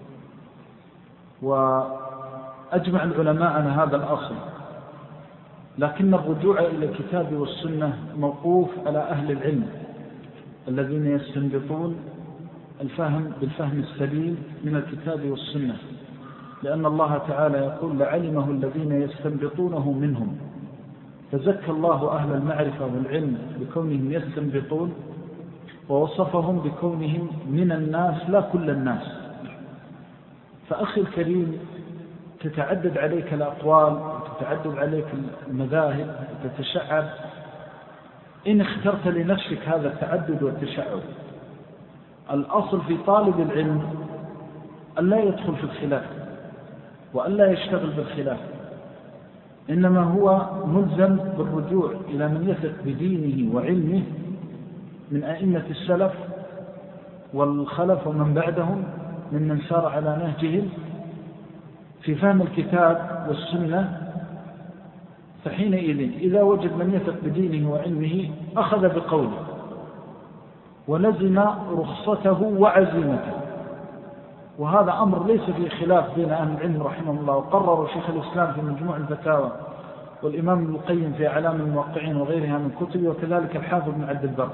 وأجمع العلماء على هذا الأصل، لكن الرجوع إلى الكتاب والسنة موقوف على أهل العلم الذين يستنبطون الفهم بالفهم السليم من الكتاب والسنة، لأن الله تعالى يقول لعلمه الذين يستنبطونه منهم، فزكى الله أهل المعرفة والعلم بكونهم يستنبطون، ووصفهم بكونهم من الناس لا كل الناس. فأخي الكريم، تتعدد عليك الأقوال وتتعدد عليك المذاهب وتتشعب، إن اخترت لنفسك هذا التعدد والتشعب، الأصل في طالب العلم أن لا يدخل في الخلاف وأن لا يشتغل بالخلاف، إنما هو ملزم بالرجوع إلى من يثق بدينه وعلمه من أئمة السلف والخلف ومن بعدهم ممن سار على نهجهم في فهم الكتاب والسنة. فحينئذ إذا وجد من يثق بدينه وعلمه أخذ بقوله ولزم رخصته وعزيمته، وهذا أمر ليس فيه خلاف بين أهل العلم رحمه الله. وقرر شيخ الإسلام في مجموع الفتاوى والإمام ابن القيم في أعلام الموقعين وغيرها من كتب، وكذلك الحافظ بن عبد البر،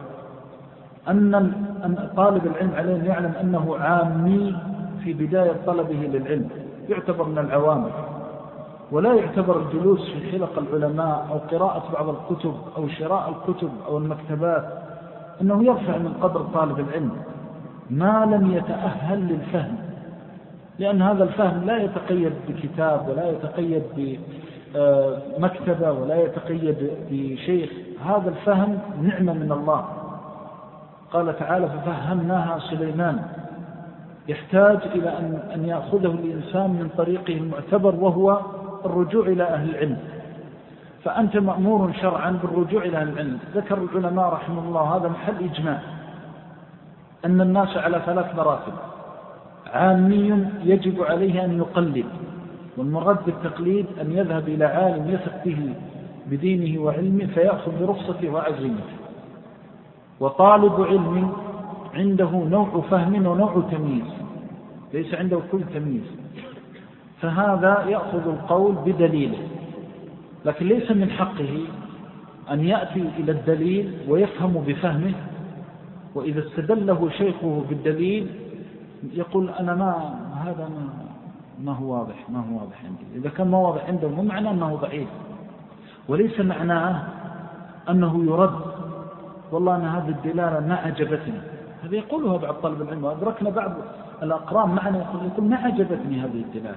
أن طالب العلم عليه أن يعلم أنه عامي في بداية طلبه للعلم، يعتبر من العوام، ولا يعتبر الجلوس في حلق العلماء أو قراءة بعض الكتب أو شراء الكتب أو المكتبات أنه يرفع من قدر طالب العلم ما لم يتأهل للفهم، لأن هذا الفهم لا يتقيد بكتاب ولا يتقيد بمكتبة ولا يتقيد بشيخ، هذا الفهم نعمة من الله. قال تعالى ففهمناها سليمان، يحتاج إلى أن, أن يأخذه الإنسان من طريقه المعتبر وهو الرجوع إلى أهل العلم. فأنت مأمور شرعا بالرجوع إلى أهل العلم. ذكر العلماء رحمه الله هذا محل إجماع أن الناس على ثلاث مراتب: عامي يجب عليه أن يقلد، والمراد بالتقليد أن يذهب إلى عالم يثق به بدينه وعلمه فيأخذ برخصته وعزيمته، وطالب علم عنده نوع فهم ونوع تمييز، ليس عنده كل تمييز، فهذا يأخذ القول بدليله، لكن ليس من حقه أن يأتي إلى الدليل ويفهم بفهمه، وإذا استدله شيخه بالدليل يقول أنا ما هذا ما, ما هو واضح ما هو واضح عندي. إذا كان ما واضح عنده مو معناه أنه ضعيف، وليس معناه أنه يرد والله أن هذه الدلالة ما عجبتني. هذا يقولها بعض طالب العلم، وأدركنا بعض الأقران معنا يقول, يقول ما عجبتني هذه الدلالة.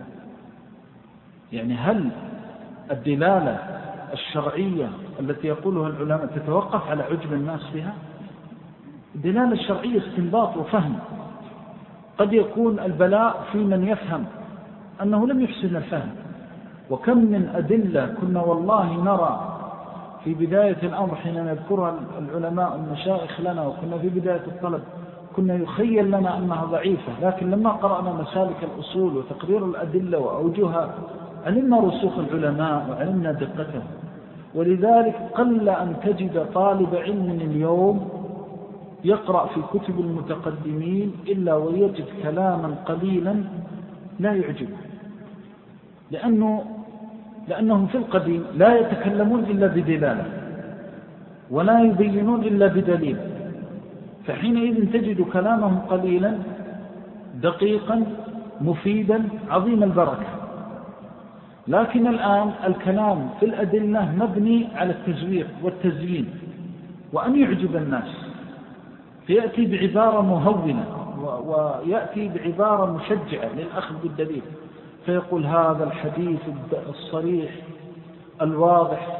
يعني هل الدلالة الشرعية التي يقولها العلماء تتوقف على عجب الناس فيها؟ الدلالة الشرعية استنباط وفهم. قد يكون البلاء في من يفهم أنه لم يحسن الفهم، وكم من أدلة كنا والله نرى في بداية الأمر حين نذكرها العلماء المشايخ لنا وكنا في بداية الطلب كنا يخيل لنا أنها ضعيفة، لكن لما قرأنا مسالك الأصول وتقرير الأدلة وأوجهها علمنا رسوخ العلماء وعلمنا دقته. ولذلك قل أن تجد طالب علم اليوم يقرأ في كتب المتقدمين إلا ويجد كلاما قليلا لا يعجب، لأنه لأنهم في القديم لا يتكلمون إلا بدلالة ولا يبينون إلا بدليل، فحينئذ تجد كلامهم قليلا دقيقا مفيدا عظيم البركة. لكن الآن الكلام في الأدلة مبني على التزويق والتزيين وأن يعجب الناس، فيأتي بعبارة مهونة ويأتي بعبارة مشجعة للأخذ بالدليل، فيقول هذا الحديث الصريح الواضح،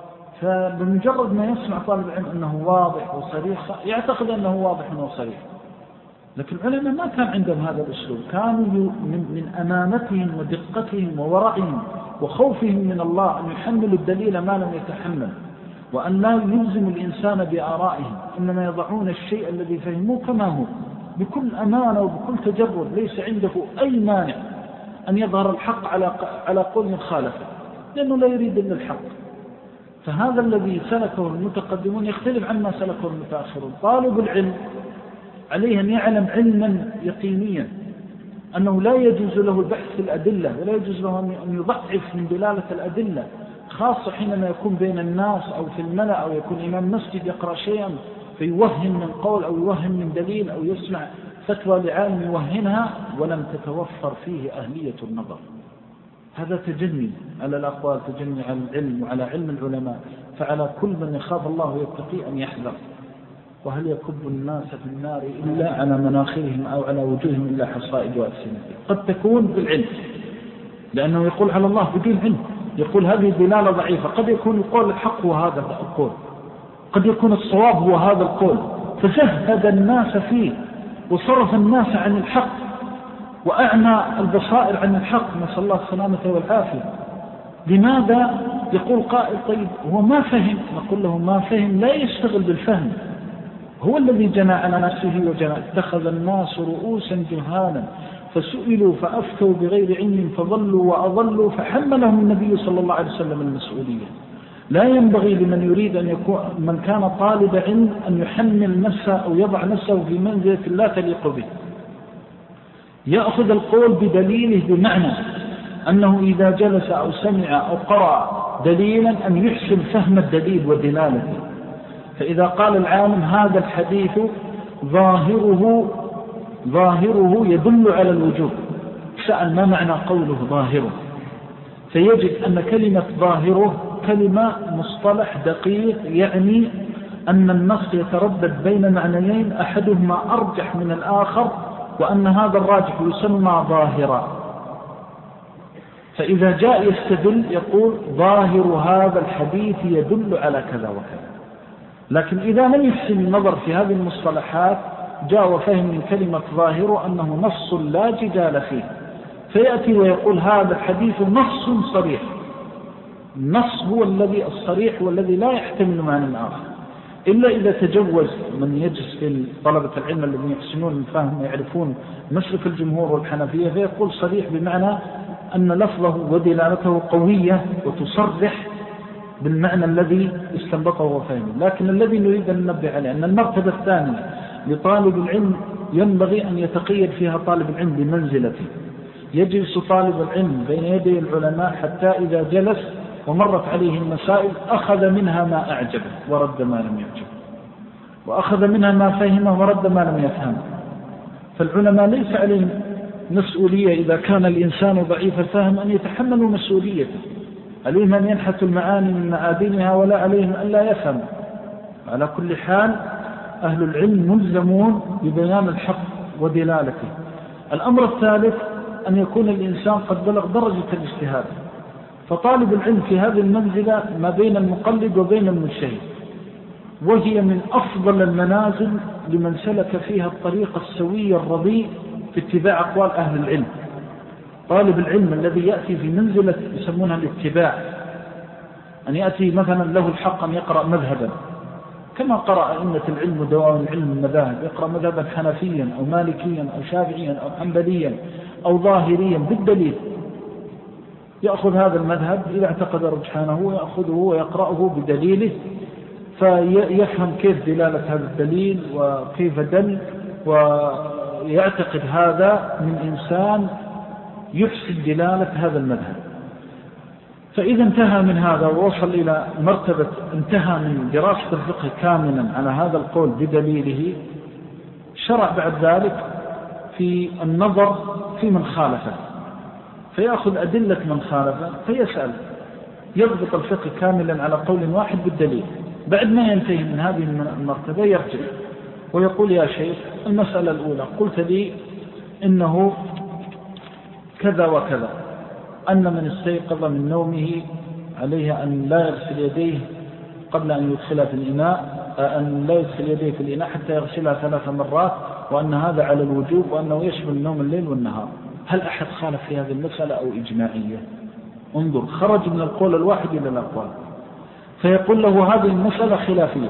فبمجرد ما يسمع طالب العلم أنه واضح وصريح يعتقد أنه واضح وصريح. لكن العلماء ما كان عندهم هذا الأسلوب، كانوا من أمانتهم ودقتهم وورعهم وخوفهم من الله أن يحملوا الدليل ما لم يتحمل، وأن لا يلزم الإنسان بآرائهم، إنما يضعون الشيء الذي فهموه كما هو بكل أمانة وبكل تجرد، ليس عنده أي مانع أن يظهر الحق على على قول خالفه. لأنه لا يريد إلا الحق. فهذا الذي سلكه المتقدمون يختلف عما سلكه المتأخرون. طالب العلم عليه أن يعلم علما يقينيا أنه لا يجوز له البحث في الأدلة، ولا يجوز له أن يضعف من دلالة الأدلة، خاصة حينما يكون بين الناس أو في الملأ أو يكون إمام مسجد يقرأ شيئا فيوهم من قول أو يوهم من دليل أو يسمع فتوى لعالم يوهنها ولم تتوفر فيه أهلية النظر. هذا تجني على الأقوال، تجني على العلم وعلى علم العلماء. فعلى كل من يخاف الله ويتقي أن يحذر. وهل يكب الناس في النار إلا على مناخرهم أو على وجوههم إلا حصائد وألسنتهم؟ قد تكون بالعلم، لأنه يقول على الله بدون علم، يقول هذه دلالة ضعيفة. قد يكون القول الحق هو هذا القول، قد يكون الصواب هو هذا القول، فزهد الناس فيه وصرف الناس عن الحق وأعمى البصائر عن الحق، نسأل الله السلامة والعافية. لماذا؟ يقول قائل طيب هو ما فهم. نقول له ما فهم لا يشتغل بالفهم، هو الذي جنى على نفسه وجنى. اتخذ الناس رؤوسا جهالا فسئلوا فأفتوا بغير علم فضلوا وأضلوا فحملهم النبي صلى الله عليه وسلم المسؤولية. لا ينبغي لمن يريد أن يكون من كان طالب علم أن يحمل نفسه أو يضع نفسه في منزلة لا تليق به. يأخذ القول بدليله، بمعنى أنه إذا جلس أو سمع أو قرأ دليلا أن يحسن فهم الدليل ودلالته. فإذا قال العالم هذا الحديث ظاهره ظاهره يدل على الوجوب، سأل ما معنى قوله ظاهره؟ فيجد أن كلمة ظاهره كلمة مصطلح دقيق، يعني أن النص يتردد بين معنيين أحدهما أرجح من الآخر، وأن هذا الراجح يسمى ظاهرا. فإذا جاء يستدل يقول ظاهر هذا الحديث يدل على كذا وكذا. لكن إذا لم يحسن النظر في هذه المصطلحات جاء وفهم من كلمة ظاهر أنه نص لا جدال فيه، فيأتي ويقول هذا الحديث نص صريح. النص هو الذي الصريح والذي لا يحتمل معنى آخر، إلا إذا تجوز من يجلس في طلبة العلم الذين يحسنون الفهم ويعرفون مسلك الجمهور والحنفية، فيقول صريح بمعنى أن لفظه ودلالته قوية وتصرح بالمعنى الذي استنبطه وفهمه. لكن الذي نريد أن ننبه عليه أن المرتبة الثانية لطالب العلم ينبغي أن يتقيد فيها طالب العلم بمنزلته. يجلس طالب العلم بين يدي العلماء حتى إذا جلس ومرت عليه المسائل أخذ منها ما أعجبه ورد ما لم يعجبه، وأخذ منها ما فهمه ورد ما لم يفهمه. فالعلماء ليس عليهم مسؤولية إذا كان الإنسان ضعيف الفهم أن يتحملوا مسؤوليته، عليهم أن ينحتوا المعاني من معادنها ولا عليهم أن لا يفهم. على كل حال أهل العلم ملزمون ببيان الحق ودلالته. الأمر الثالث أن يكون الإنسان قد بلغ درجة الاجتهاد. فطالب العلم في هذه المنزلة ما بين المقلد وبين المجتهد، وهي من أفضل المنازل لمن سلك فيها الطريق السوي الرضي في اتباع أقوال أهل العلم. طالب العلم الذي يأتي في منزلة يسمونها الاتباع، أن يأتي مثلا له الحق أن يقرأ مذهبا كما قرأ أئمة العلم ودوام العلم المذاهب، يقرأ مذهبا حنفيا أو مالكيا أو شافعيا أو حنبليا أو ظاهريا بالدليل، يأخذ هذا المذهب إذا اعتقد رجحانه يأخذه ويقرأه بدليله، فيفهم كيف دلالة هذا الدليل وكيف دل، ويعتقد هذا من إنسان يحسن دلالة هذا المذهب. فإذا انتهى من هذا ووصل إلى مرتبة انتهى من دراسة الفقه كاملا على هذا القول بدليله، شرع بعد ذلك في النظر في من خالفه، فيأخذ أدلة من خالفه فيسأل، يضبط الفقه كاملا على قول واحد بالدليل. بعد ما ينتهي من هذه المرتبة يرجع ويقول يا شيخ المسألة الأولى قلت لي إنه كذا وكذا، أن من استيقظ من نومه عليه أن لا يغسل يديه قبل أن يدخلها في الإناء، أن لا يدخل يديه في الإناء حتى يغسلها ثلاث مرات، وأن هذا على الوجوب، وأنه يشمل نوم الليل والنهار. هل أحد خالف في هذه المسألة أو إجماعية؟ انظر، خرج من القول الواحد إلى الأقوال. فيقول له هذه المسألة خلافية،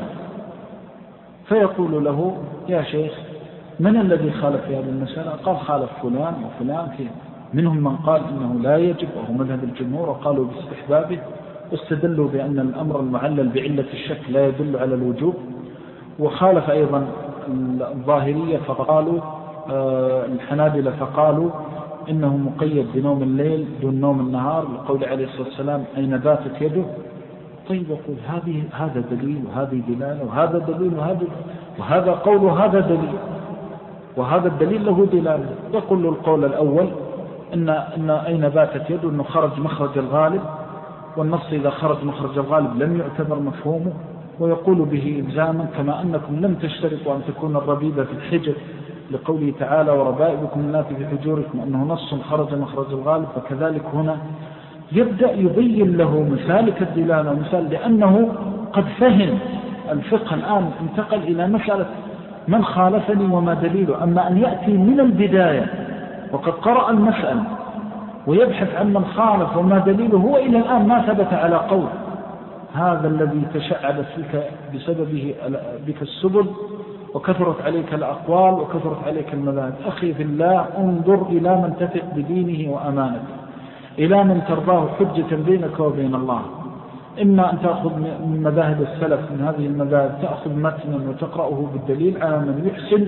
فيقول له يا شيخ من الذي خالف في هذه المسألة؟ قال خالف فلان وفلان فيه. منهم من قال إنه لا يجب وهو مذهب الجمهور، وقالوا باستحبابه، واستدلوا بأن الأمر المعلل بعلة الشك لا يدل على الوجوب. وخالف أيضا الظاهرية فقالوا آه الحنابلة فقالوا إنه مقيد بنوم الليل دون نوم النهار، لقول عليه الصلاة والسلام أين باتت يده. طيب يقول هذه هذا دليل وهذه دلالة وهذا دليل وهذا وهذا قول وهذا دليل وهذا الدليل له دلالة. يقول له القول الأول إن, إن أين باتت يده أنه خرج مخرج الغالب، والنص إذا خرج مخرج الغالب لم يعتبر مفهومه، ويقول به إلزاما كما أنكم لم تشترطوا أن تكون الربيبة في الحجر لقوله تعالى وربائبكم اللاتي في حجوركم أنه نص خرج مخرج الغالب، فكذلك هنا يبدأ يبين له مسالك الدلالة ومثال، لأنه قد فهم الفقه الآن انتقل إلى مسألة من خالفني وما دليله. أما أن يأتي من البداية وقد قرأ المسألة ويبحث عن من خالف وما دليله، هو إلى الآن ما ثبت على قول، هذا الذي تشعبت فيك بسببه بك السبل وكثرت عليك الأقوال وكثرت عليك المذاهب. أخي في الله، انظر إلى من تثق بدينه وأمانته، إلى من ترضاه حجة بينك وبين الله. إما أن تأخذ من مذاهب السلف من هذه المذاهب تأخذ متنا وتقرأه بالدليل على من يحسن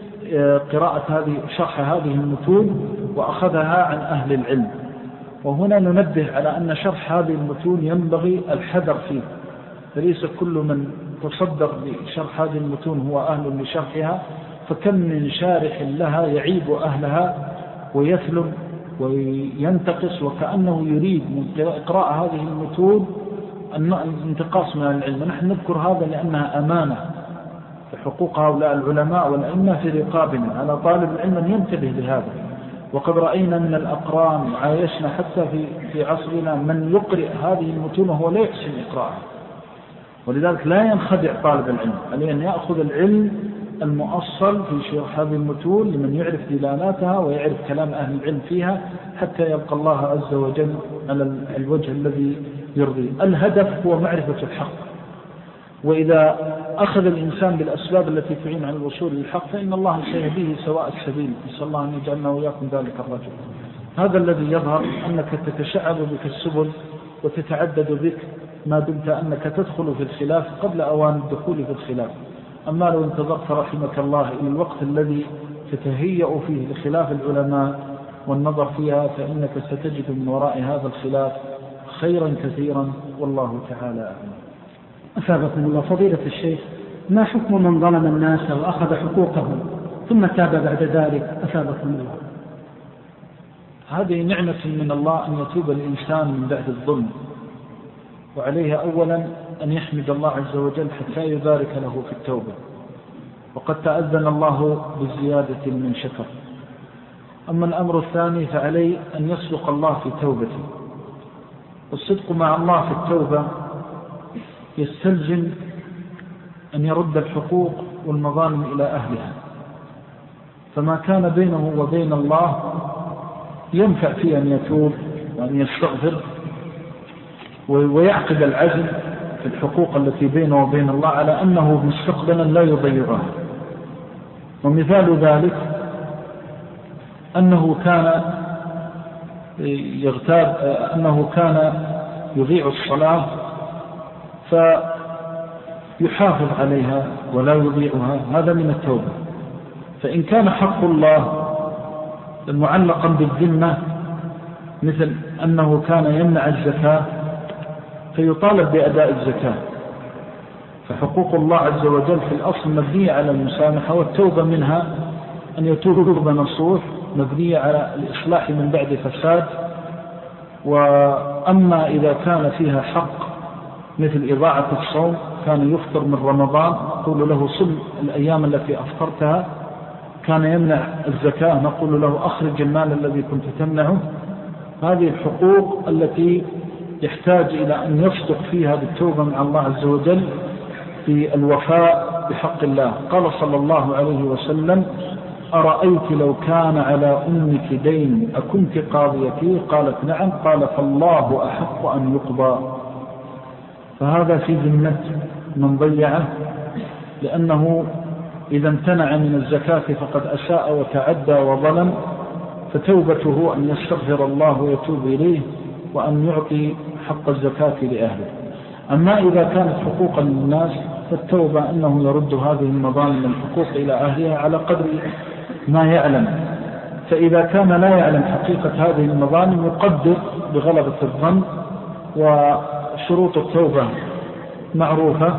قراءة هذه شرح هذه المتون وأخذها عن أهل العلم. وهنا ننبه على أن شرح هذه المتون ينبغي الحذر فيه، فليس كل من تصدر لشرح هذه المتون هو أهل لشرحها، فكم من شارح لها يعيب أهلها ويثلم وينتقص، وكأنه يريد من إقراء هذه المتون الانتقاص من العلم. نحن نذكر هذا لأنها أمانة في حقوق هؤلاء العلماء والأئمة في رقابنا، على طالب العلم أن ينتبه لهذا. وقد رأينا من الأقران وعايشنا حتى في في عصرنا من يقرأ هذه المتون وهو لا يحسن إقراءها، ولذلك لا ينخدع طالب العلم، عليه أن يأخذ العلم المؤصل في شرح هذه المتون لمن يعرف دلالاتها ويعرف كلام أهل العلم فيها، حتى يلقى الله عز وجل على الوجه الذي يرضي. الهدف هو معرفة الحق، وإذا أخذ الإنسان بالأسباب التي تعين على الوصول للحق فإن الله سيهديه سواء السبيل. نسأل الله أن يجعلنا وإياكم ذلك الرجل. هذا الذي يظهر أنك تتشعب بك السبل وتتعدد بك ما دمت أنك تدخل في الخلاف قبل أوان الدخول في الخلاف. أما لو انتظرت رحمك الله إلى الوقت الذي تتهيأ فيه لخلاف العلماء والنظر فيها فإنك ستجد من وراء هذا الخلاف خيرا كثيرا، والله تعالى أعلم. أثابكم الله. فضيلة الشيخ، ما حكم من ظلم الناس وأخذ حقوقهم ثم تاب بعد ذلك؟ أثابكم الله. هذه نعمة من الله أن يتوب الإنسان من بعد الظلم، وعليه أولا أن يحمد الله عز وجل حتى يبارك له في التوبة، وقد تأذن الله بالزيادة من شكر. أما الأمر الثاني فعليه أن يصدق الله في توبته، والصدق مع الله في التوبة يستلزم أن يرد الحقوق والمظالم إلى أهلها، فما كان بينه وبين الله ينفع فيه أن يتوب وأن يستغفر ويعقد العزم في الحقوق التي بينه وبين الله على أنه مستقبلا لا يضيعها. ومثال ذلك أنه كان يغتاب أنه كان يضيع الصلاة فيحافظ عليها ولا يضيعها، هذا من التوبة. فإن كان حق الله معلقا بالذمة مثل أنه كان يمنع الزكاة فيطالب بأداء الزكاة، فحقوق الله عز وجل في الأصل مبنية على المسامحة، والتوبة منها أن يتوب توبة نصوح مبنية على الإصلاح من بعد فساد. وأما إذا كان فيها حق مثل إضاعة الصوم، كان يفطر من رمضان نقول له صم الأيام التي أفطرتها، كان يمنع الزكاة نقول له أخرج المال الذي كنت تمنعه. هذه الحقوق التي يحتاج إلى أن يصدق فيها بالتوبة مع الله عز وجل في الوفاء بحق الله. قال صلى الله عليه وسلم: أرأيت لو كان على أمك دين أكنت قاضيتي؟ قالت نعم. قال: فالله أحق أن يقضى. فهذا في ذمة من ضيعه، لأنه إذا امتنع من الزكاة فقد أساء وتعدى وظلم، فتوبته أن يستغفر الله ويتوب إليه وأن يعطي حق الزكاة لأهله. أما إذا كانت حقوقا للناس فالتوبة أنه يرد هذه المظالم الحقوق إلى أهلها على قدر ما يعلم. فإذا كان لا يعلم حقيقة هذه المظالم يقدر بغلبة الظن، وشروط التوبة معروفة،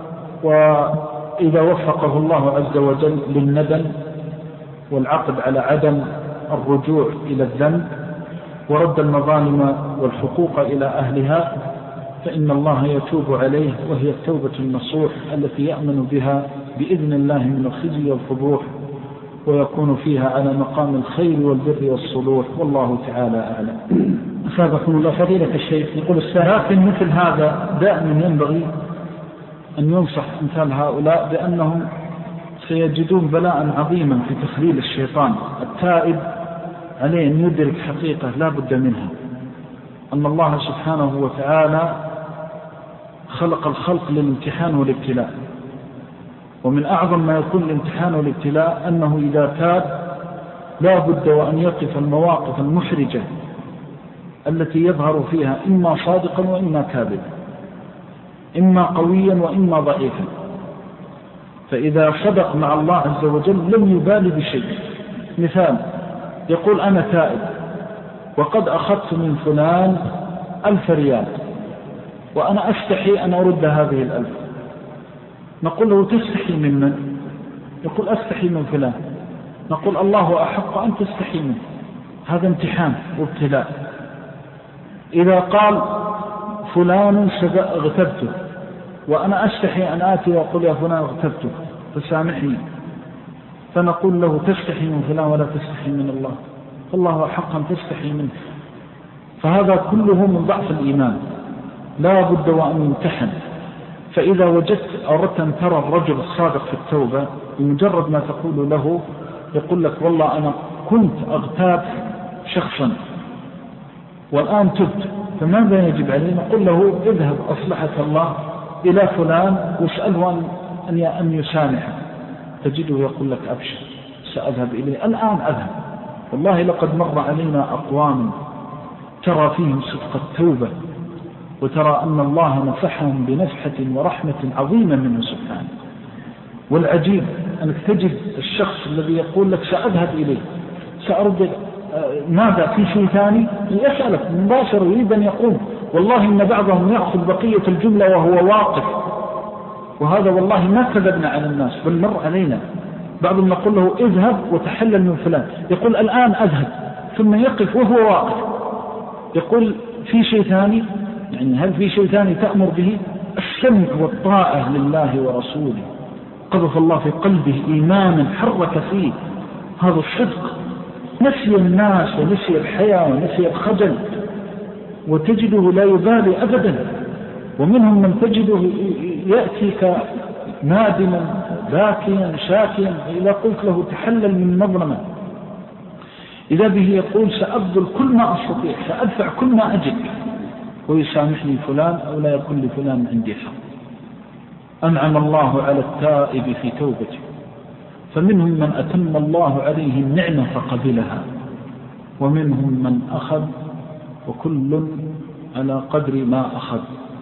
وإذا وفقه الله عز وجل للندم والعقد على عدم الرجوع إلى الذنب ورد المظالم والحقوق إلى أهلها فإن الله يتوب عليه، وهي التوبة النصوح التي يأمن بها بإذن الله من الخزي والفضوح، ويكون فيها على مقام الخير والبر والصلوح، والله تعالى أعلم. أصابكم الله فضيلة الشيخ. يقول السائل: لكن مثل هذا دائما ينبغي أن ينصح أمثال هؤلاء بأنهم سيجدون بلاء عظيما في تخليل الشيطان. التائب عليه أن يدرك حقيقة لا بد منها، أن الله سبحانه وتعالى خلق الخلق للامتحان والابتلاء، ومن أعظم ما يكون الامتحان والابتلاء أنه إذا تاب لا بد وأن يقف المواقف المحرجة التي يظهر فيها إما صادقا وإما كاذبا، إما قويا وإما ضعيفا. فإذا صدق مع الله عز وجل لم يبالي بشيء. مثال: يقول أنا تائب وقد أخذت من فلان ألف ريال وأنا أستحي أن أرد هذه الألف. نقول له: تستحي من من؟ يقول: أستحي من فلان. نقول: الله أحق أن تستحي منه، هذا امتحان وابتلاء. إذا قال فلان اغتبته وأنا أستحي أن آتي وأقول: يا فلان اغتبته فسامحني، فنقول له: تستحي من فلان ولا تستحي من الله، فالله أحق أن تستحي منه. فهذا كله من ضعف الإيمان، لا بد وأن يمتحن. فإذا وجدت أردت أن ترى الرجل الصادق في التوبة، بمجرد ما تقول له يقول لك: والله أنا كنت أغتاب شخصا والآن تبت، فماذا يجب عليه؟ نقول له: اذهب أصلحك الله إلى فلان واسأله أن يسامحك. تجده يقول لك: أبشر سأذهب إليه الآن أذهب. والله لقد مر علينا أقوام ترى فيهم صدق التوبة، وترى أن الله نفحهم بنفحة ورحمة عظيمة منه سبحانه. والعجيب أنك تجد الشخص الذي يقول لك: سأذهب إليه سأرد، ماذا في شيء ثاني؟ يسألك مباشرة يريد أن يقوم. والله إن بعضهم يأخذ بقية الجملة وهو واقف، وهذا والله ما كذبنا على الناس بل مر علينا. بعضهم نقول له: اذهب وتحلل من فلان، يقول: الآن أذهب، ثم يقف وهو واقف يقول: في شيء ثاني؟ يعني هل في شيء ثاني تأمر به؟ السمع والطاعة لله ورسوله قذف الله في قلبه إيمانا حرك فيه هذا الصدق، نسي الناس ونسي الحياة ونسي الخجل، وتجده لا يبالي أبدا. ومنهم من تجده يأتيك نادما باكيا شاكيا، إذا قلت له تحلل من مظلمة إذا به يقول: سأبذل كل ما أستطيع، سأدفع كل ما أجد ويسامحني فلان أو لا يكون لفلان عندي حق. أنعم الله على التائب في توبته، فمنهم من أتم الله عليه النعمة فقبلها، ومنهم من أخذ، وكل على قدر ما أخذ.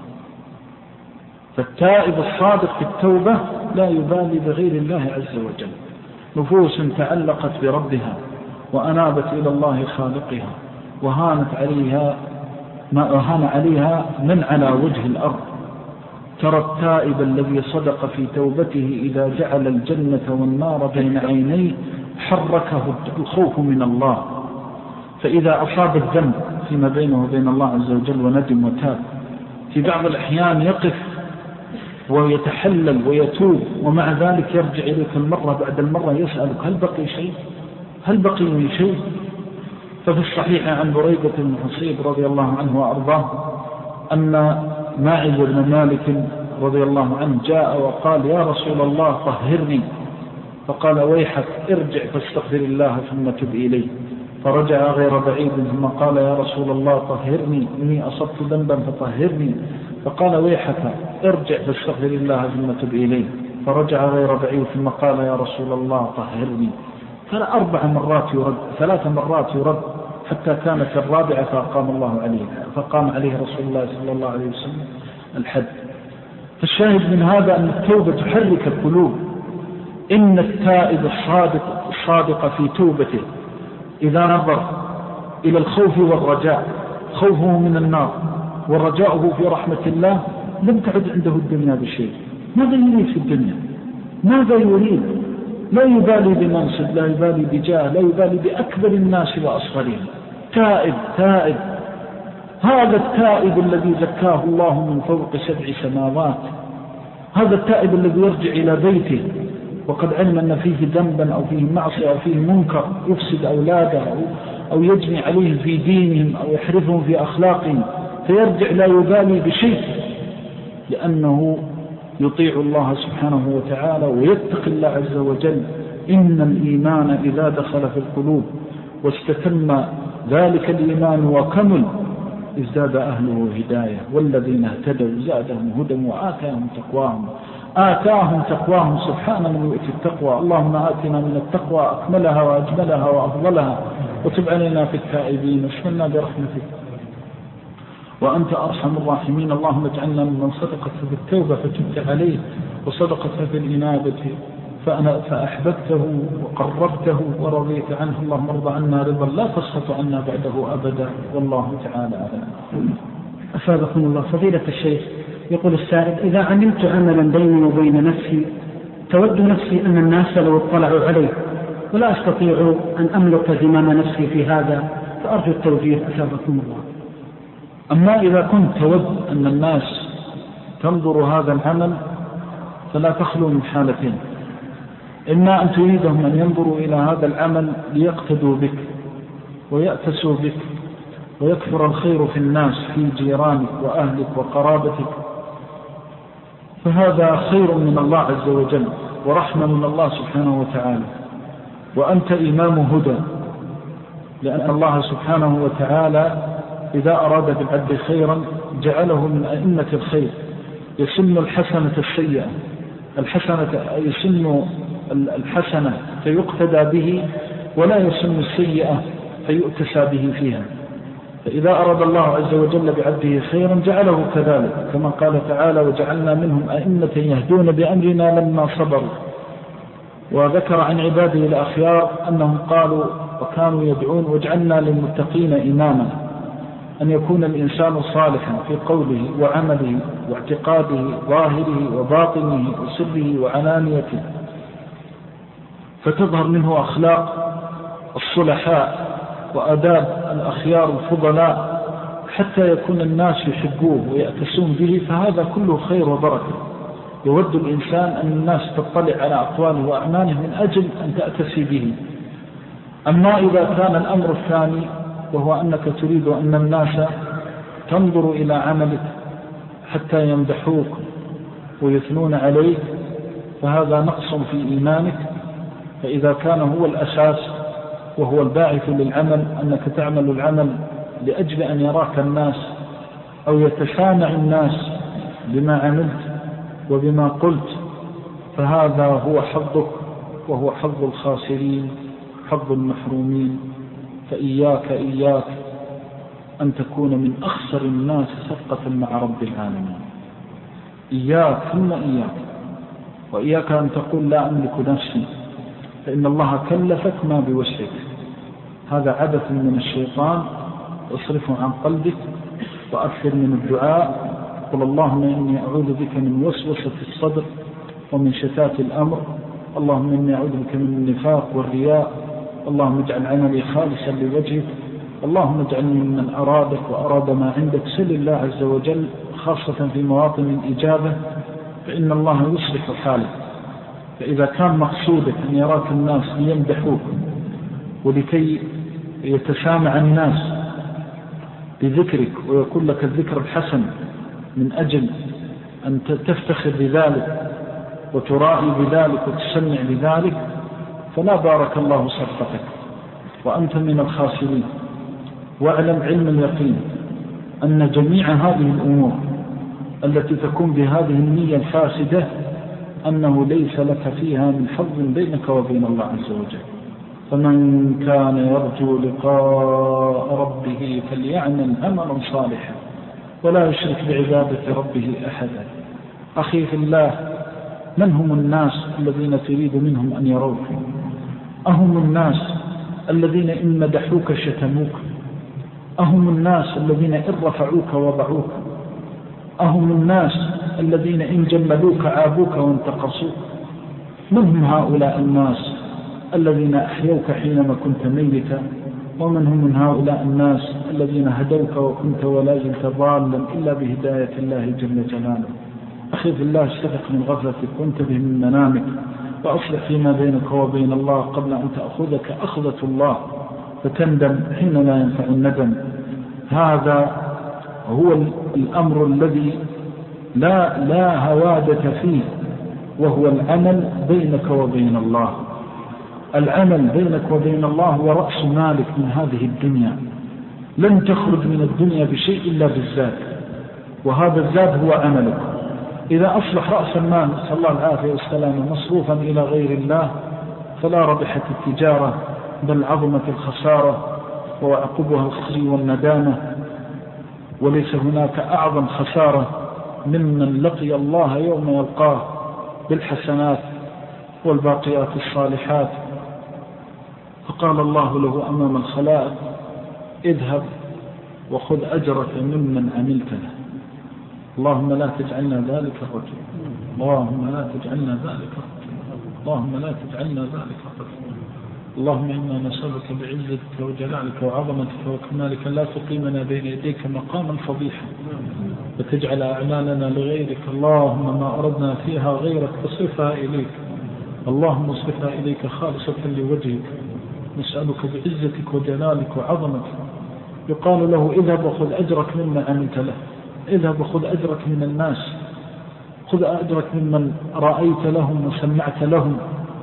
فالتائب الصادق في التوبة لا يبالي بغير الله عز وجل. نفوس تعلقت بربها وأنابت إلى الله خالقها، وهانت عليها ما أهان عليها من على وجه الأرض. ترى التائب الذي صدق في توبته إذا جعل الجنة والنار بين عينيه حركه الخوف من الله، فإذا أصاب الذنب فيما بينه وبين الله عز وجل وندم وتاب، في بعض الأحيان يقف ويتحلل ويتوب، ومع ذلك يرجع إليك المرة بعد المرة يسألك: هل بقي شيء؟ هل بقي من شيء؟ ففي الصحيح عن بريدة بن حصيب رضي الله عنه وأرضاه أن ماعز بن مالك رضي الله عنه جاء وقال: يا رسول الله طهرني. فقال: ويحك ارجع فاستغفر الله ثم تب إليه. فرجع غير بعيد ثم قال: يا رسول الله طهرني، إني أصبت ذنبا فطهرني. فقال: ويحك ارجع فاستغفر الله ثم تب إليه. فرجع غير بعيد ثم قال: يا رسول الله طهرني. فأربع مرات يرد، ثلاث مرات يرد، حتى كانت الرابعة فقام الله عليه فقام عليه رسول الله صلى الله عليه وسلم الحد. فالشاهد من هذا أن التوبة تحرك القلوب. إن التائب الصادق الصادق في توبته إذا نظر إلى الخوف والرجاء، خوفه من النار ورجاؤه في رحمة الله، لم تعد عنده الدنيا بشيء. ماذا يريد في الدنيا؟ ماذا يريد؟ لا يبالي بمنصب، لا يبالي بجاه، لا يبالي بأكبر الناس وأصغرهم. تائب تائب، هذا التائب الذي زكاه الله من فوق سبع سماوات، هذا التائب الذي يرجع إلى بيته وقد علم أن فيه ذنبا أو فيه معصية أو فيه منكر يفسد أولاده أو, أو يجني عليهم في دينهم أو يحرفهم في أخلاقهم، فيرجع لا يبالي بشيء لأنه يطيع الله سبحانه وتعالى ويتقي الله عز وجل. إن الإيمان إذا دخل في القلوب واستتم ذلك الإيمان وكمل ازداد أهله هداية، والذين اهتدوا زادهم هدى وآتاهم تقواهم آتاهم تقواهم سبحان من يؤتي التقوى. اللهم آتنا من التقوى أكملها وأجملها وأفضلها، وتب علينا في التائبين واشملنا برحمتك وأنت أرحم الراحمين. اللهم اجعلنا ممن صدقت في التوبة فتبت عليه وصدقت في الإنابة فأنا فأحببته وقربته ورضيت عنه. اللهم ارضى عنا رضا لا تسخط عنا بعده أبدا، والله تعالى أعلم. أفادكم الله. فضيلة الشيخ، يقول السائل: إذا عملت عملا بيني وبين نفسي تود نفسي أن الناس لو اطلعوا عليه ولا أستطيع أن أملك زمام نفسي في هذا، فأرجو التوجيه أفادكم الله. أما إذا كنت تود أن الناس تنظر هذا العمل فلا تخلو من حالتين: إما أن تريدهم أن ينظروا إلى هذا العمل ليقتدوا بك ويأتسوا بك ويكثر الخير في الناس في جيرانك وأهلك وقرابتك، فهذا خير من الله عز وجل ورحمة من الله سبحانه وتعالى، وأنت إمام هدى، لأن الله سبحانه وتعالى إذا أراد بالعبد خيرا جعله من أئمة الخير، يسن الحسنة السيئة الحسنة يسن الحسنة فيقتدى به، ولا يسن السيئة فيؤتسى به فيها. فإذا أراد الله عز وجل بعبده خيرا جعله كذلك، كما قال تعالى: وجعلنا منهم أئمة يهدون بأمرنا لما صبروا. وذكر عن عباده الأخيار أنهم قالوا وكانوا يدعون: وجعلنا للمتقين إماما، أن يكون الإنسان صالحا في قوله وعمله واعتقاده ظاهره وباطنه وسره وعلانيته، فتظهر منه أخلاق الصلحاء وآداب الأخيار الفضلاء حتى يكون الناس يحبوه ويأتسون به، فهذا كله خير وبركة. يود الإنسان أن الناس تطلع على أقواله وأعماله من أجل أن تأتسي به. أما إذا كان الأمر الثاني وهو أنك تريد أن الناس تنظر إلى عملك حتى يمدحوك ويثنون عليك، فهذا نقص في إيمانك. فإذا كان هو الأساس وهو الباعث للعمل أنك تعمل العمل لأجل أن يراك الناس أو يتسامع الناس بما عملت وبما قلت، فهذا هو حظك وهو حظ الخاسرين، حظ المحرومين. فإياك إياك أن تكون من أخسر الناس صفقة مع رب العالمين. إياك ثم إياك، وإياك أن تقول لا أملك نفسي، فإن الله كلفك ما بوسعك. هذا عبث من الشيطان، اصرفه عن قلبك وأكثر من الدعاء. قل اللهم إني أعوذ بك من وسوسة الصدر ومن شتات الأمر. اللهم إني أعوذ بك من النفاق والرياء. اللهم اجعل عملي خالصا لوجهك. اللهم اجعلني من أرادك وأراد ما عندك. سل الله عز وجل خاصة في مواطن الإجابة، فإن الله يصلح حالك. فإذا كان مقصودك أن يراك الناس ليمدحوك ولكي يتسامع الناس بذكرك ويكون لك الذكر الحسن من أجل أن تفتخر بذلك وترائي بذلك وتسمع بذلك، فلا بارك الله صدقتك وأنت من الخاسرين. واعلم علم اليقين أن جميع هذه الأمور التي تكون بهذه النية الفاسدة أنه ليس لك فيها من حظ بينك وبين الله عز وجل. فمن كان يرجو لقاء ربه فليعمل عملا صالحا ولا يشرك بعبادة ربه أحدا. أخي في الله، من هم الناس الذين تريد منهم أن يروك؟ أهم الناس الذين إن مدحوك شتموك؟ أهم الناس الذين إن رفعوك وضعوك؟ أهم الناس الذين إن جملوك عابوك وانتقصوك؟ من هم هؤلاء الناس الذين أحيوك حينما كنت ميتا؟ ومن هم من هؤلاء الناس الذين هدوك وكنت ولا زلت ضالا إلا بهداية الله جل جلاله؟ أخي في الله، استفق من غفلتك وانتبه من منامك وأصلح فيما بينك وبين الله قبل أن تأخذك أخذة الله فتندم حين لا ينفع الندم. هذا هو الأمر الذي لا, لا هوادة فيه، وهو العمل بينك وبين الله. العمل بينك وبين الله هو رأس مالك من هذه الدنيا. لن تخرج من الدنيا بشيء إلا بالزاد، وهذا الزاد هو عملك. إذا أصبح رأس المال صلى الله العافية والسلام مصروفا إلى غير الله فلا ربحت التجارة، بل عظمت الخسارة وعقبها الخزي والندامة. وليس هناك أعظم خسارة ممن لقي الله يوم يلقاه بالحسنات والباقيات الصالحات. فقال الله له أمام الخلائق: اذهب وخذ أجرك ممن عملت له. اللهم لا تجعلنا ذلك الرجل، اللهم لا تجعلنا ذلك الرجل، اللهم لا تجعلنا ذلك الرجل. اللهم إنا نسألك بعزتك وجلالك وعظمتك وكمالك لا تقيمنا بين يديك مقاما فضيحا وتجعل أعمالنا لغيرك. اللهم ما أردنا فيها غيرك فصرفها إليك، اللهم اصرفها إليك خالصة لوجهك. نسألك بعزتك وجلالك وعظمتك. يقال له: اذهب وخذ أجرك مما عملت له، اذهب وخذ أجرك من الناس، خذ أجرك ممن رأيت لهم وسمعت لهم.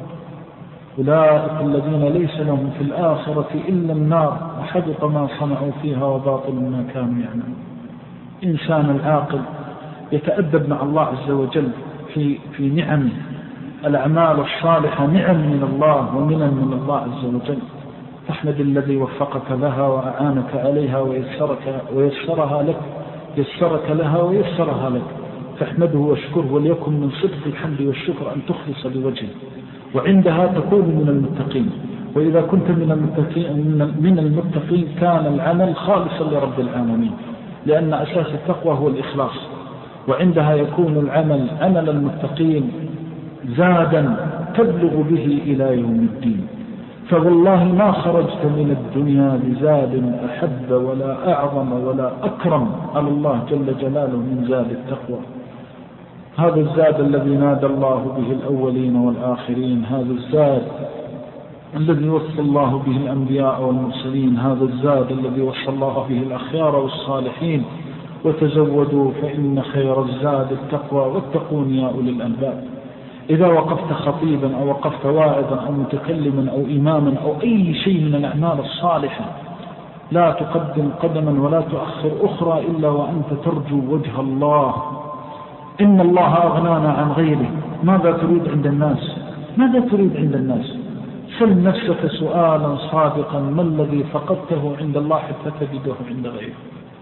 أولئك الذين ليس لهم في الآخرة إلا النار وحبط ما صنعوا فيها وباطل ما كانوا يعملون. إنسان العاقل يتأدب مع الله عز وجل في, في نعمه. الأعمال الصالحة نعم من الله ومنن من الله عز وجل، فاحمد الذي وفقك لها وأعانك عليها ويسرك ويسرها لك يسرك لها ويسرها لك، فاحمده واشكره. وليكن من صدق الحمد والشكر أن تخلص لوجهه، وعندها تكون من المتقين. وإذا كنت من المتقين, من المتقين كان العمل خالصا لرب العالمين، لأن أساس التقوى هو الإخلاص. وعندها يكون العمل عمل المتقين زادا تبلغ به إلى يوم الدين. فوالله ما خرجت من الدنيا بزاد أحب ولا أعظم ولا أكرم على الله جل جلاله من زاد التقوى. هذا الزاد الذي نادى الله به الأولين والآخرين، هذا الزاد الذي وصى الله به الأنبياء والمرسلين، هذا الزاد الذي وصى الله به الأخيار والصالحين. وتزودوا فإن خير الزاد التقوى واتقون يا أولي الألباب. إذا وقفت خطيبا أو وقفت واعظا أو متكلما أو إماما أو أي شيء من الأعمال الصالحة لا تقدم قدما ولا تؤخر أخرى إلا وأنت ترجو وجه الله. إن الله أغنانا عن غيره. ماذا تريد عند الناس؟ ماذا تريد عند الناس؟ سل نفسك سؤالا صادقا: ما الذي فقدته عند الله حتى تجده عند غيره؟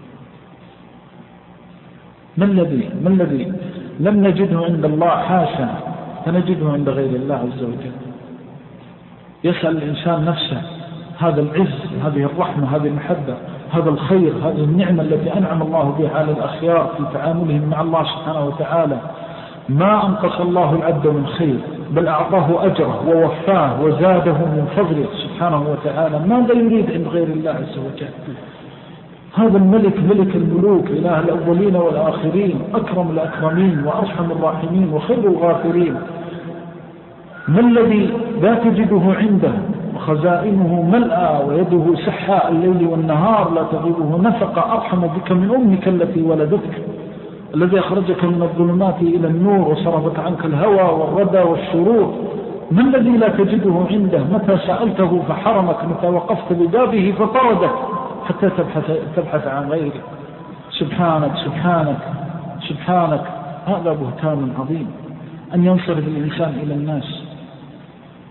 ما الذي ما الذي لم نجده عند الله حاشا فنجده عند غير الله عز وجل؟ يسأل الإنسان نفسه: هذا العز، هذه الرحمة، هذه المحبة، هذا الخير، هذه النعمة التي أنعم الله بها على الأخيار في تعاملهم مع الله سبحانه وتعالى، ما أنقص الله العبد من خير، بل أعطاه أجره ووفاه وزاده من فضله سبحانه وتعالى. ماذا يريد عند غير الله عز وجل؟ هذا الملك ملك الملوك، إله الأولين والآخرين، أكرم الأكرمين وأرحم الراحمين وخير الغافرين. ما الذي لا تجده عنده وخزائنه ملأى ويده سحاء الليل والنهار لا تغيبه نفقة، أرحم بك من أمك التي ولدتك، الذي أخرجك من الظلمات إلى النور وصرفك عنك الهوى والردى والشرور. ما الذي لا تجده عنده؟ متى سألته فحرمك، متى وقفت ببابه فطردك حتى تبحث, تبحث عن غيره. سبحانك سبحانك سبحانك. هذا بهتان عظيم أن ينصرف الإنسان إلى الناس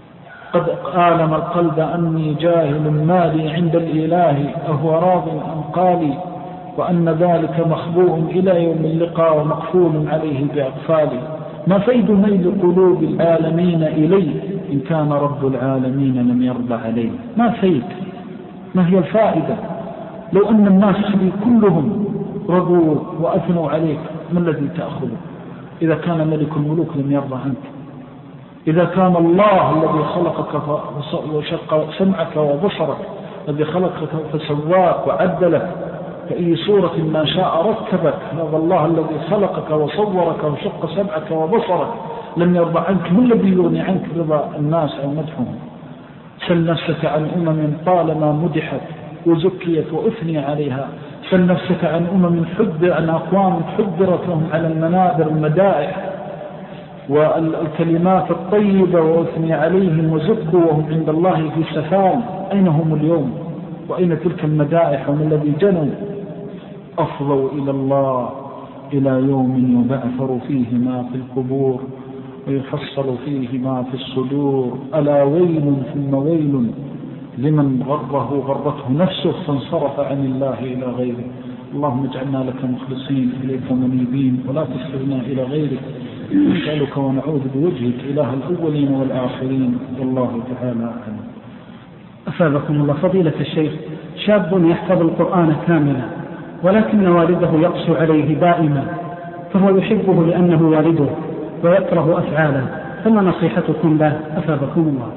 قد آلم القلب أني جاهل مالي عند الإله أهو راض أم قالي وأن ذلك مخبوء إلى يوم اللقاء ومقفول عليه بأقفالي ما فيد ميل قلوب العالمين إلي إن كان رب العالمين لم يرضى علي. ما فيد، ما هي الفائدة لو أن الناس كلهم رضوا وأثنوا عليك؟ ما الذي تأخذه إذا كان ملك الملوك لم يرضى عنك؟ إذا كان الله الذي خلقك وشق سمعك وبصرك، الذي خلقك فسواك وعدلك فأي صورة ما شاء ركبك، هذا الله الذي خلقك وصورك وشق سمعك وبصرك لم يرضى عنك، من الذي يغني عنك رضا الناس أو مدحهم؟ سل نفسك عن أمم طالما مدحت وزكيت وأثني عليها، سل نفسك عن أمم حد عن أقوام حذرت لهم على المنابر المدائح والكلمات الطيبة وأثني عليهم وزكوا وهم عند الله في سفال. أين هم اليوم؟ وأين تلك المدائح؟ ومن الذي جنوا أفضوا إلى الله إلى يوم يبعثر فيه ما في القبور ويحصل فيه ما في الصدور. ألا ويل ثم ويل لمن غره غرته نفسه فانصرف عن الله إلى غيره. اللهم اجعلنا لك مخلصين إليك منيبين ولا تسلمنا إلى غيرك، نسألك ونعوذ بوجهك إله الأولين والآخرين. والله تعالى أعلم. أفادكم الله. فضيلة الشيخ، شاب يحفظ القرآن كاملا ولكن والده يقسو عليه دائما، فهو يحبه لأنه والده ويكره أفعاله، فما نصيحتكم له؟ أفادكم الله.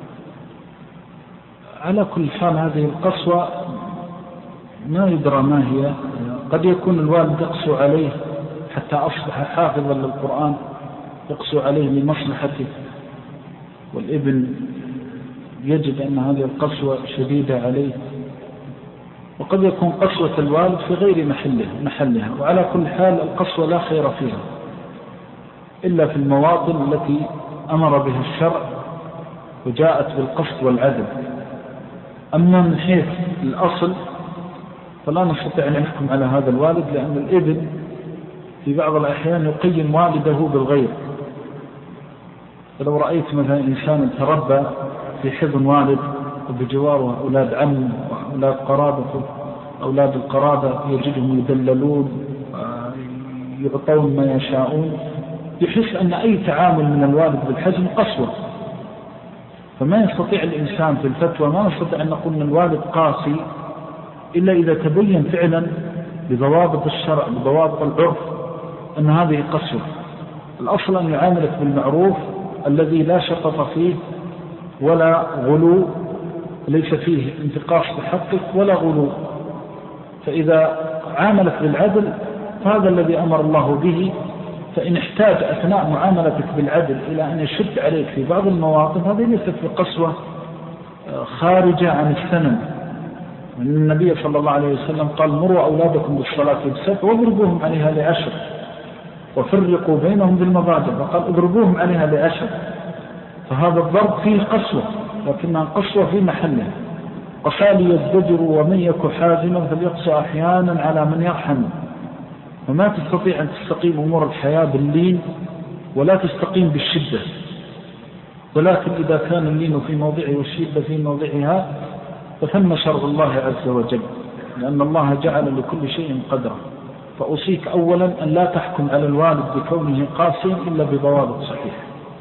على كل حال هذه القسوة ما يدرى ما هي، قد يكون الوالد يقسو عليه حتى أصبح حافظا للقرآن، يقسو عليه لمصلحته، والابن يجد أن هذه القسوة شديدة عليه، وقد يكون قسوة الوالد في غير محلها محلها وعلى كل حال القسوة لا خير فيها إلا في المواطن التي أمر بها الشرع وجاءت بالقسط والعدل. أما من حيث الأصل فلا نستطيع أن نحكم على هذا الوالد، لأن الابن في بعض الأحيان يقيم والده بالغير. فلو رأيت مثلا إنسان تربى في حضن والد وبجواره أولاد عم وأولاد قرابة، أولاد القرابة يجدهم يدللون يعطون ما يشاءون، يحس أن أي تعامل من الوالد بالحزم قسوة. فما يستطيع الإنسان في الفتوى، ما نستطيع أن نقول أن الوالد قاسي إلا إذا تبين فعلا بضوابط الشرع بضوابط العرف أن هذه قسوة. الأصل أن يعاملك بالمعروف الذي لا شطط فيه ولا غلو، ليس فيه انتقاص بحقك ولا غلو. فإذا عاملك بالعدل هذا الذي أمر الله به، فإن احتاج أثناء معاملتك بالعدل إلى أن يشد عليك في بعض المواقف هذه ليست بقسوة خارجة عن السنن. النبي صلى الله عليه وسلم قال مروا أولادكم بالصلاة بسبع واضربوهم عليها لعشر وفرقوا بينهم بالمضاجع، وقال اضربوهم عليها لعشر. فهذا الضرب فيه قسوة لكنها قسوة في محلها. قسالي يزدجر ومن يك حازما فليقسى أحيانا على من يرحم. فما تستطيع أن تستقيم أمور الحياة باللين ولا تستقيم بالشدة، ولكن إذا كان اللين في موضعه والشدة في موضعها فثم شرع الله عز وجل، لأن الله جعل لكل شيء قدرا. فأوصيك أولا أن لا تحكم على الوالد بكونه قاسيا إلا بضوابط صحيحة.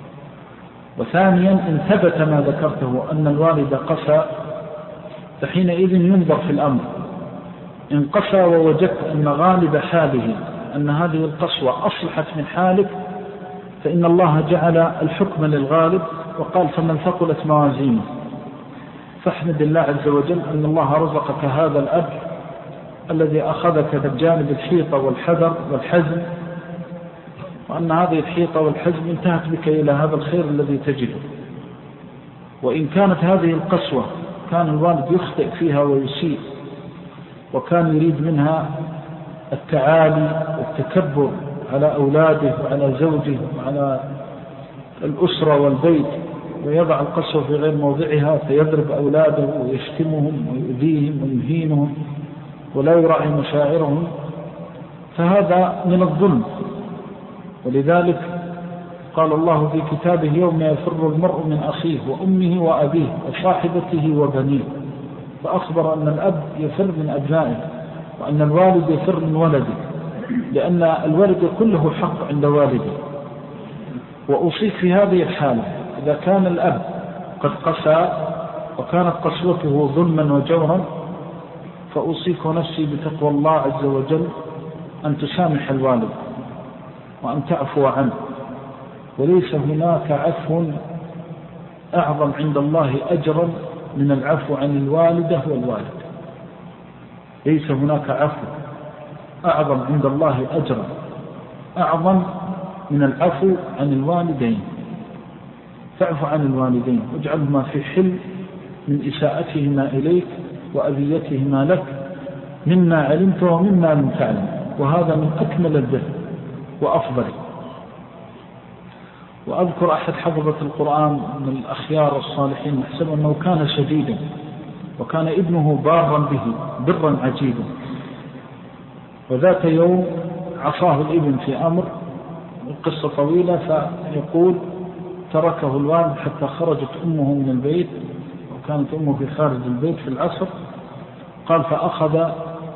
وثانيا إن ثبت ما ذكرته أن الوالد قسى فحينئذ ينظر في الأمر. إن قسى ووجدت أن غالب حاله أن هذه القسوة أصلحت من حالك فإن الله جعل الحكم للغالب وقال فمن ثقلت موازينه فاحمد الله عز وجل أن الله رزقك هذا الأب الذي أخذك بجانب الحيطة والحذر والحزم، وأن هذه الحيطة والحزم انتهت بك إلى هذا الخير الذي تجده. وإن كانت هذه القسوة كان الوالد يخطئ فيها ويسيء وكان يريد منها التعالي والتكبر على أولاده وعلى زوجه وعلى الأسرة والبيت ويضع القسوة في غير موضعها فيضرب أولاده ويشتمهم ويؤذيهم ويهينهم ولا يراعي مشاعرهم، فهذا من الظلم. ولذلك قال الله في كتابه يوم يفر المرء من أخيه وأمه وأبيه وصاحبته وبنيه، فأخبر أن الأب يفر من أبنائه وأن الوالد يفر من ولده، لأن الولد كله حق عند والده. وأوصيك في هذه الحالة إذا كان الأب قد قسى وكانت قسوته ظلما وجورا، فأوصيك نفسي بتقوى الله عز وجل أن تسامح الوالد وأن تعفو عنه، وليس هناك عفو أعظم عند الله أجرا من العفو عن الوالدة والوالد. ليس هناك عفو أعظم عند الله أجرا أعظم من العفو عن الوالدين. فاعفو عن الوالدين واجعلهما في حل من إساءتهما إليك وأذيتهما لك مما علمت ومما لم تعلم، وهذا من أكمل البر وأفضل. وأذكر أحد حفظة القرآن من الأخيار الصالحين نحسب أنه كان شديدا وكان ابنه بارا به برا عجيبا، وذات يوم عصاه الابن في أمر، القصة طويلة، فيقول تركه الوالد حتى خرجت أمه من البيت، وكانت أمه في خارج البيت في العصر. قال فأخذ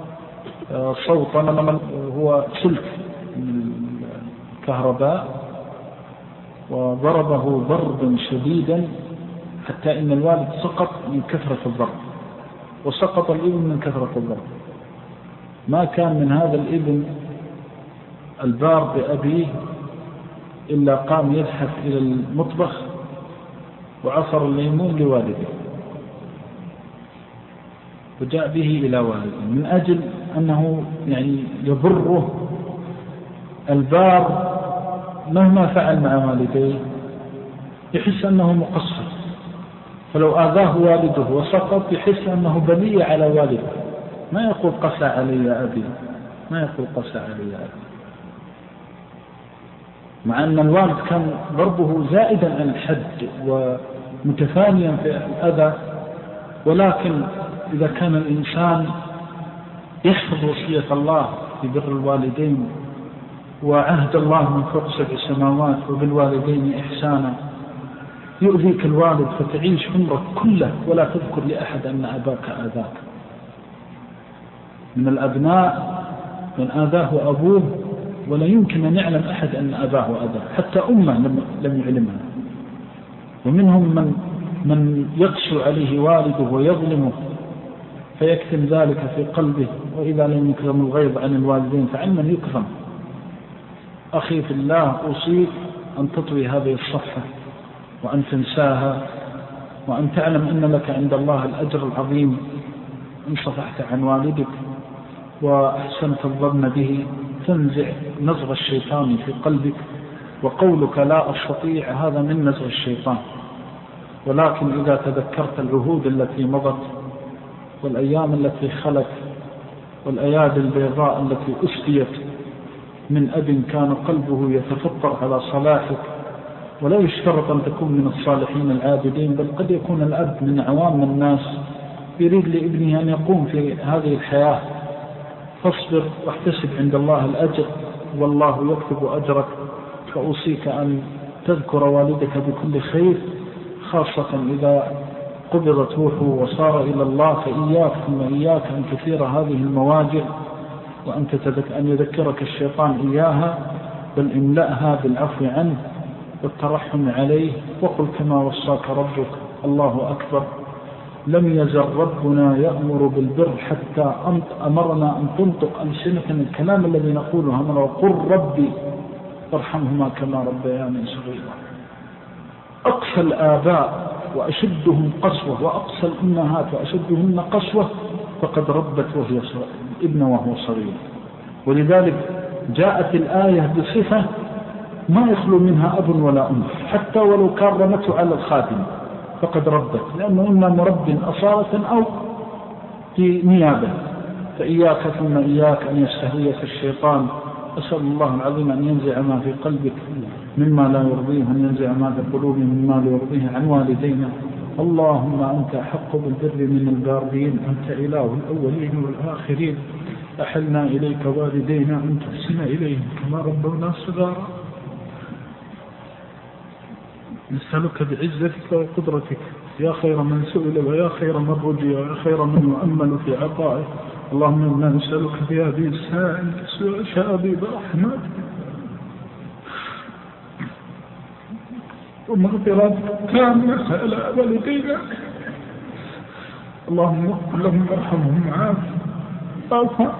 صوتا هو سلك من الكهرباء وضربه ضربا شديدا حتى إن الوالد سقط من كثرة الضرب، وسقط الابن من كثرة الضرب. ما كان من هذا الابن البار بأبيه إلا قام يزحف إلى المطبخ وعصر الليمون لوالده وجاء به إلى والده، من أجل أنه يعني يضره البار مهما فعل مع والديه يحس أنه مقصر، فلو آذاه والده وسقط يحس أنه بلي على والده، ما يقول قسى علي أبي، ما يقول قسى علي أبي، مع أن الوالد كان ضربه زائدا عن الحد ومتفانيا في الأذى. ولكن إذا كان الإنسان يحفظ وصية الله في بر الوالدين وعهد الله من فوق سبع سماوات وبالوالدين إحسانا، يؤذيك الوالد فتعيش عمرك كله ولا تذكر لأحد أن أباك آذاك. من الأبناء من آذاه أبوه ولا يمكن أن يعلم أحد أن أباه آذاه، حتى أمه لم يعلمها. ومنهم من من يقسو عليه والده ويظلمه فيكتم ذلك في قلبه، وإذا لم يكرم الغيظ عن الوالدين فعمن يكرم. أخي في الله، أوصيك أن تطوي هذه الصفحة وأن تنساها، وأن تعلم أن لك عند الله الأجر العظيم إن صفحت عن والدك وأحسنت الظن به، تنزع نزغ الشيطان في قلبك. وقولك لا أستطيع هذا من نزغ الشيطان، ولكن إذا تذكرت العهود التي مضت والأيام التي خلت والأيادي البيضاء التي أسقيت من أب كان قلبه يتفطر على صلاحك، ولا يشترط أن تكون من الصالحين العابدين، بل قد يكون الأب من عوام الناس يريد لابنه أن يقوم في هذه الحياة، فاصبر واحتسب عند الله الأجر والله يكتب أجرك. فأوصيك أن تذكر والدك بكل خير، خاصة إذا قبضت روحه وصار إلى الله، فإياك ثم إياك أن تثير هذه المواجع وأن أن يذكرك الشيطان إياها، بل املأها بالعفو عنه والترحم عليه. وقل كما وصاك ربك الله أكبر. لم يزل ربنا يأمر بالبر حتى أمرنا أن تنطق ألسنتنا الكلام الذي نقوله، أمر وقل ربي ارحمهما كما ربياني صغيرا. أقسى الآباء وأشدهم قسوة وأقسى الأمهات وأشدهن قسوة فقد ربت وهي ابن وهو صغير. ولذلك جاءت الآية بصفة ما يخلو منها أب ولا أم، حتى ولو كان رمته على الخادم فقد ربت، لأنه إما مرب أصالة أو في نيابة. فإياك ثم إياك أن يستهويك الشيطان. أسأل الله العظيم أن ينزع ما في قلبك مما لا يرضيه، وأن ينزع ما في قلوبهم مما لا يرضيه عن والدينا. اللهم أنت أحق بالبر من البارين، أنت إله الأولين والآخرين. أحلنا إليك والدينا أن تحسن إليهم كما ربونا صغارا. نسألك بعزتك وقدرتك يا خير من سئل ويا خير من رجي ويا خير من يؤمل في عطائه. اللهم إنا نسألك في هذه الساعة شابي برحمتك ومغفرات كاملة على والدينا. اللهم اغفر لهم وارحمهم عافا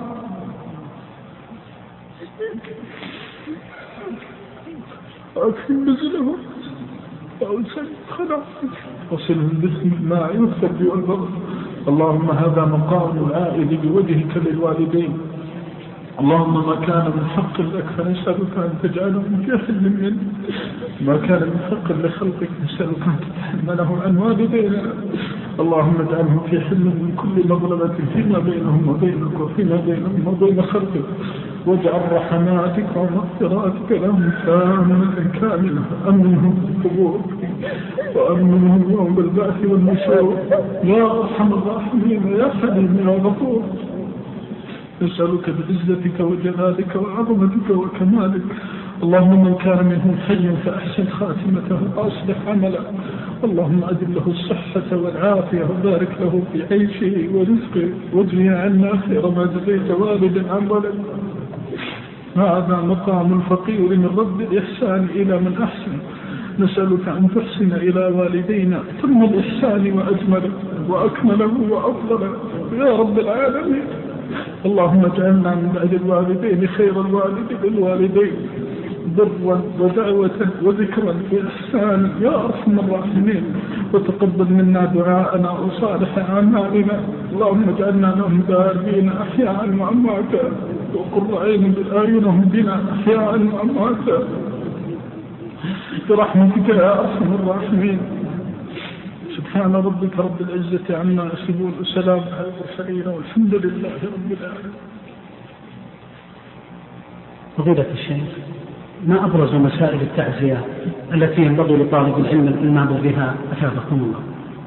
وأكرم نزلهم وأوسع خلاصهم وصلهم باسم الماء والثلج والبرد. اللهم هذا مقام العائد بوجهك للوالدين. اللهم ما كان من حق لك فنسألك أن تجعلهم في حل منه، ما كان من حق لخلقك نسألك أن تتحمله عن والدينا. اللهم اجعلهم في حل من كل مظلمة فيما بينهم وبينك وفيما بينهم وبين خلقك، واجعل رحماتك ومغفراتك لهم تامة كاملة. أمنهم في القبور وأمنهم يوم البعث والنشور يا أرحم الراحمين يا حليم يا غفور. نسألك بعزتك وجلالك وعظمتك وكمالك. اللهم من كان منهم حيا فأحسن خاتمته وأصلح عمله. اللهم أجل له الصحة والعافية وبارك له في عيشه ورزقه واجزي عنا خير ما جزيت والدا عن ولد. هذا مقام الفقير من رد الإحسان إلى من أحسن. نسألك أن تحسن إلى والدينا ثم الإحسان وأجمله وأكمله وأفضله يا رب العالمين. اللهم اجعلنا من بعد الوالدين خير الوالدين الوالدين برا ودعوة وذكرا وإحسانا يا أرحم الراحمين. وتقبل منا دعاءنا وصالح أعمالنا. اللهم اجعلنا لهم بارين أحياء وأمواتا وقر عين بالآينهم بنا أحياء وأمواتا برحمتك يا أرحم الراحمين. سبحان ربك رب العزة عما يصفون وسلام على المرسلين والحمد لله رب العالمين. فضيلة الشيخ، ما أبرز مسائل التعزية التي ينبغي لطالب العلم الإلمام بها أثابكم الله؟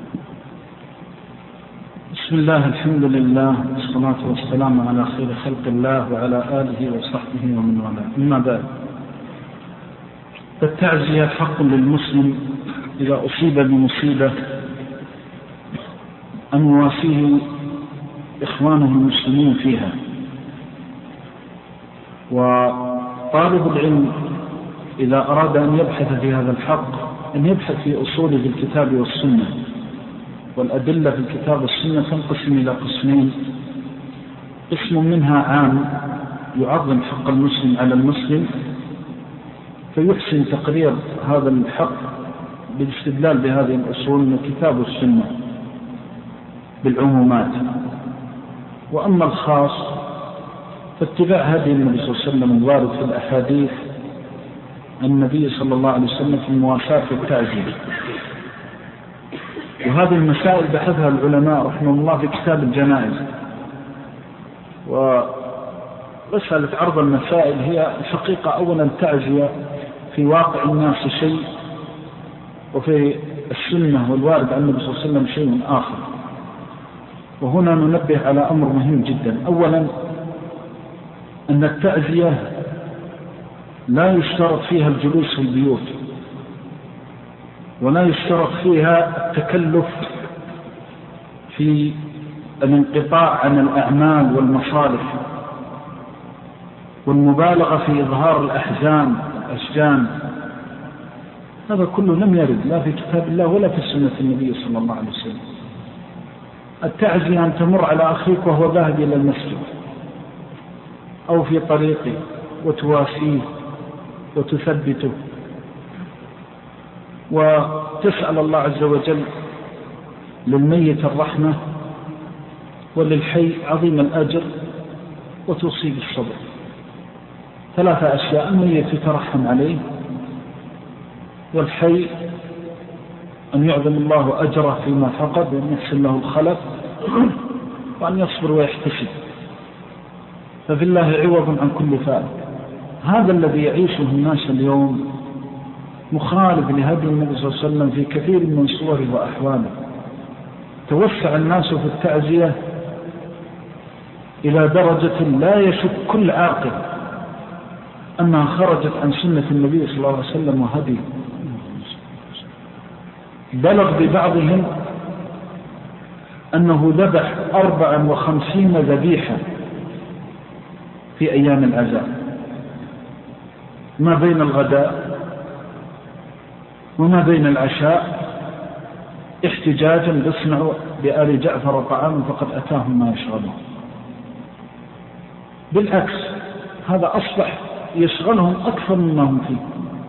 بسم الله الحمد لله والصلاة والسلام على خير خلق الله وعلى آله وصحبه ومن والاه. أما بعد، فالتعزية حق للمسلم إذا أصيب بمصيبة أن يواسيه إخوانه المسلمين فيها. وطالب العلم إذا أراد أن يبحث في هذا الحق أن يبحث في أصوله في الكتاب والسنة. والأدلة في الكتاب والسنة تنقسم إلى قسمين: قسم منها عام يعظم حق المسلم على المسلم فيحسن تقرير هذا الحق بالاستدلال بهذه الأصول من الكتاب والسنة بالعمومات. وأما الخاص فاتباع هدي النبي صلى الله عليه وسلم الوارد في الأحاديث النبي صلى الله عليه وسلم في المواساة والتعزية. وهذه المسائل بحثها العلماء رحمه الله في كتاب الجنائز. ومسألة عرض المسائل هي الحقيقة أولا التعزية في واقع الناس شيء، وفي السنة والوارد عن النبي صلى الله عليه وسلم شيء آخر. وهنا ننبه على أمر مهم جدا. أولا أن التعزية لا يشترط فيها الجلوس في البيوت، ولا يشترط فيها التكلف في الانقطاع عن الأعمال والمصالح والمبالغة في إظهار الأحزان والأشجان. هذا كله لم يرد لا في كتاب الله ولا في سنة النبي صلى الله عليه وسلم. التعزية أن تمر على أخيك وهو ذاهب إلى المسجد أو في طريقه وتواسيه وتثبته وتسأل الله عز وجل للميت الرحمة وللحي عظيم الأجر وتصيب الصبر. ثلاثة أشياء: الميت تترحم عليه، والحي أن يعظم الله أجره فيما فقد وأن يحسن له الخلف، وأن يصبر ويحتسب. ففي الله عوض عن كل فعل. هذا الذي يعيشه الناس اليوم مخالف لهدي النبي صلى الله عليه وسلم في كثير من صوره وأحواله. توسع الناس في التعزية إلى درجة لا يشك كل عاقل أنها خرجت عن سنة النبي صلى الله عليه وسلم وهديه. بلغ ببعضهم أنه ذبح أربعا وخمسين ذبيحة في أيام العزاء ما بين الغداء وما بين العشاء، احتجاجا اصنعوا بآل جعفر طعاما فقد أتاهم ما يشغلهم. بالعكس هذا أصبح يشغلهم أكثر مما هم فيه.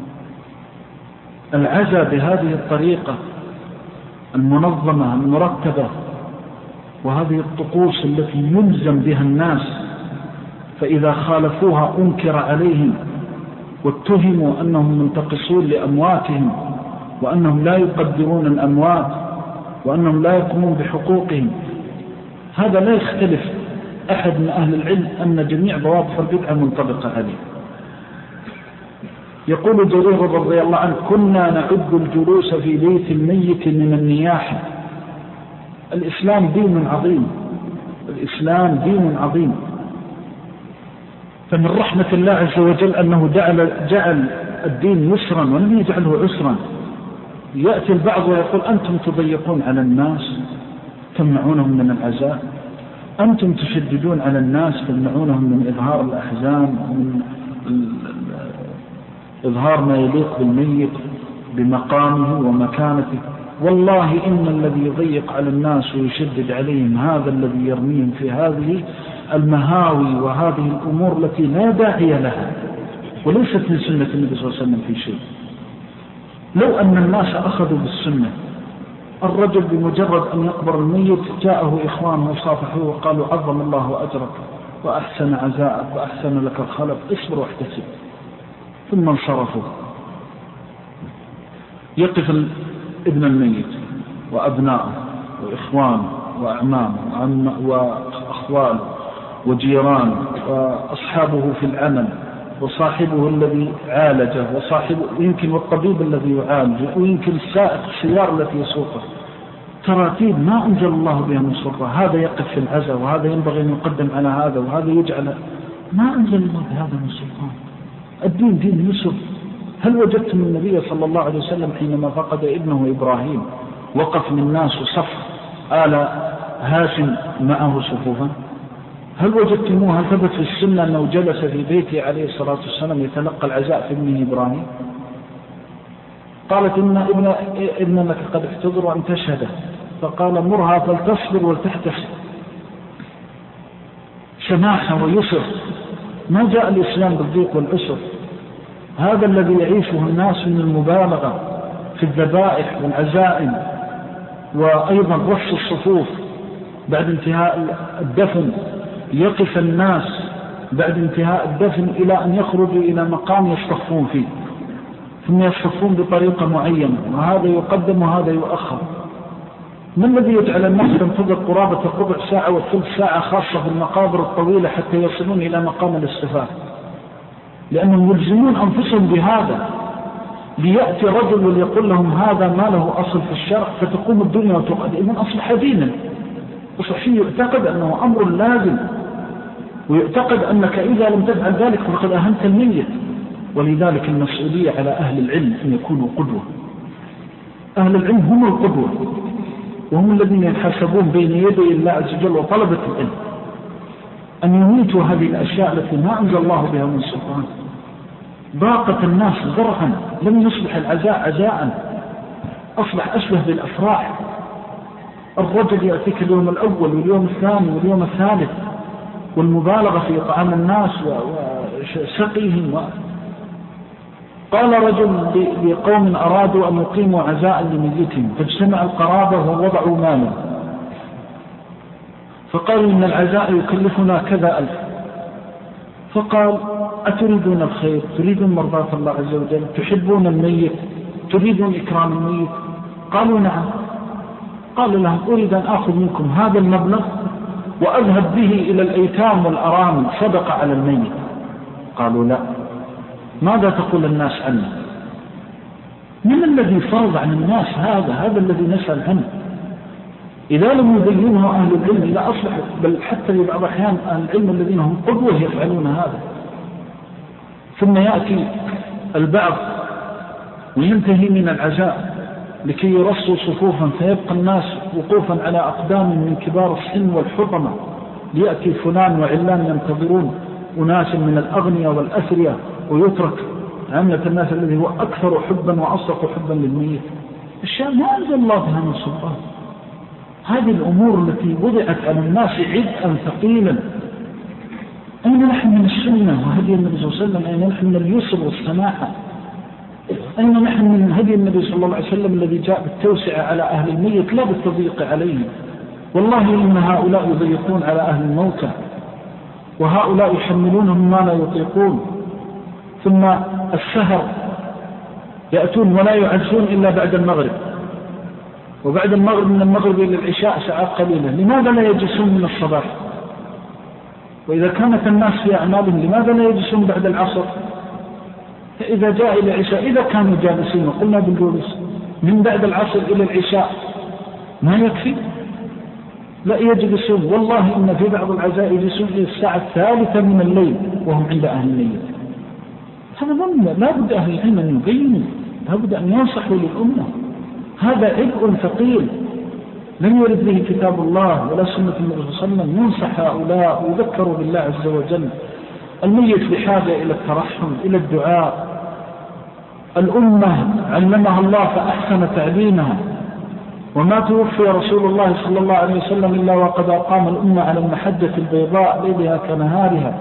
العزاء بهذه الطريقة المنظمة المرتبة وهذه الطقوس التي يلزم بها الناس، فإذا خالفوها أنكر عليهم واتهموا أنهم منتقصون لأمواتهم وأنهم لا يقدرون الأموات وأنهم لا يقومون بحقوقهم. هذا لا يختلف أحد من أهل العلم أن جميع ضوابط البدعة منطبقة عليه. يقول جرير رضي الله عنه: كنا نعد الجلوس في بيت الميت من النياحة. الإسلام دين عظيم، الإسلام دين عظيم. فمن رحمة الله عز وجل أنه جعل, جعل الدين يسرا ولم يجعله عسرا. يأتي البعض ويقول: أنتم تضيقون على الناس تمنعونهم من العزاء، أنتم تشددون على الناس تمنعونهم من إظهار الأحزان ومن إظهار ما يليق بالميت بمقامه ومكانته. والله إن الذي يضيق على الناس ويشدد عليهم هذا الذي يرميهم في هذه المهاوي وهذه الأمور التي لا داعي لها وليست من سنة النبي صلى الله عليه وسلم في شيء. لو أن الناس أخذوا بالسنة، الرجل بمجرد أن يقبر الميت جاءه إخوانه وصافحوه وقالوا: عظم الله أجرك وأحسن عزاءك وأحسن لك الخلق، اصبر واحتسب. ثم انصرفوا. يقف ابن الميت وأبناءه وإخوانه وأعمامه وأخواله وجيرانه وأصحابه في العمل وصاحبه الذي عالجه وصاحبه يمكن والطبيب الذي يعالجه ويمكن السائق السيارة التي يسوقه، تراتيب ما أنزل الله بها من سلطة. هذا يقف في العزاء وهذا ينبغي أن يقدم على هذا وهذا يجعل، ما أنزل الله بهذا من سلطان. الدين دين يسر. هل وجدتم النبي صلى الله عليه وسلم حينما فقد ابنه إبراهيم وقف للناس وصف آل هاشم معه صفوفا؟ هل وجدتموه؟ هل ثبت في السنة أنه جلس في بيته عليه الصلاة والسلام يتلقى العزاء في ابنه إبراهيم؟ قالت: إن ابن, ابن لك قد احتضر أن تشهده، فقال: مرها فلتصبر ولتحتسب. سماحة ويسر. ما جاء الإسلام بالضيق والعسر. هذا الذي يعيشه الناس من المبالغة في الذبائح والعزائم وأيضا رص الصفوف بعد انتهاء الدفن. يقف الناس بعد انتهاء الدفن إلى أن يخرجوا إلى مقام يصطفون فيه، ثم يصطفون بطريقة معينة، وهذا يقدم وهذا يؤخر. ما الذي يجعل الناس تنتظر قرابة الربع ساعة والثلث ساعة خاصة في المقابر الطويلة حتى يصلون إلى مقام الاصطفاف؟ لأنهم يلزمون أنفسهم بهذا. ليأتي رجل وليقول لهم هذا ما له أصل في الشرع فتقوم الدنيا وتقعد. إذن أصبح دينا، أصبح شيء يعتقد أنه أمر لازم، ويعتقد أنك إذا لم تفعل ذلك فقد أهنت الميت. ولذلك المسؤولية على أهل العلم أن يكونوا قدوة. أهل العلم هم القدوة، وهم الذين يحاسبون بين يدي الله عز وجل وطلبة العلم أن يميتوا هذه الأشياء التي ما أنزل الله بها من سلطان. ضاقت الناس ذرعا، لم يصبح العزاء عزاء، أصبح أشبه بالأفراح. الرجل يأتيك اليوم الأول واليوم الثاني واليوم الثالث، والمبالغة في طعام الناس وسقيهم و... قال رجل لقوم أرادوا أن يقيموا عزاء لميتهم، فاجتمع القرابة ووضعوا مالا، فقالوا إن العزاء يكلفنا كذا ألف. فقال: أتريدون الخير؟ تريدون مرضاة الله عز وجل؟ تحبون الميت؟ تريدون إكرام الميت؟ قالوا: نعم. قال لهم: أريد أن أخذ منكم هذا المبلغ وأذهب به إلى الأيتام والأرامل صدقة على الميت. قالوا: لا. ماذا تقول الناس عنه؟ من الذي فرض عن الناس هذا؟ هذا الذي نسأل عنه. إذا لم يبينه أهل العلم، إذا أصبح بل حتى في بعض الأحيان أهل العلم الذين هم قدوة يفعلون هذا. ثم يأتي البعض وينتهي من العزاء لكي يرصوا صفوفا فيبقى الناس وقوفا على أقدام من كبار السن والحطمة، ليأتي فلان وعلان ينتظرون أناس من الأغنياء والأثرياء، ويترك عامة الناس الذي هو أكثر حبا وأصدق حبا للميت. الشيء ما أنزل الله بها من سلطان. هذه الأمور التي وضعت على الناس عبئا ثقيلا. أين نحن من السنة وهدي النبي صلى الله عليه وسلم؟ أين نحن من اليسر والسماحة؟ أين نحن من هدي النبي صلى الله عليه وسلم الذي جاء بالتوسعة على أهل الميت لا بالتضييق عليهم؟ والله إن هؤلاء يضيقون على أهل الموتى، وهؤلاء يحملونهم ما لا يطيقون. ثم السهر يأتون ولا يعزون إلا بعد المغرب، وبعد المغرب من المغرب إلى العشاء ساعات قليلة. لماذا لا يجلسون من الصباح؟ وإذا كانت الناس في أعمالهم لماذا لا يجلسون بعد العصر؟ فإذا جاء إلى العشاء إذا كانوا جالسين وقلنا بالجلوس من بعد العصر إلى العشاء ما يكفي؟ لا يجلسون. والله إن في بعض العزاء يجلسون إلى الساعة الثالثة من الليل وهم عند أهل الميت. هذا ظن لا بد أهل العلم أن يبينوا، لا بد أن ينصحوا للأمة. هذا عبء ثقيل لم يرد به كتاب الله ولا سنة النبي صلى الله عليه وسلم. ينصح هؤلاء ويذكروا بالله عز وجل. الميت بحاجة إلى الترحم، إلى الدعاء. الأمة علمها الله فأحسن تعليمها، وما توفي رسول الله صلى الله عليه وسلم إلا وقد أقام الأمة على المحجة البيضاء ليلها كنهارها،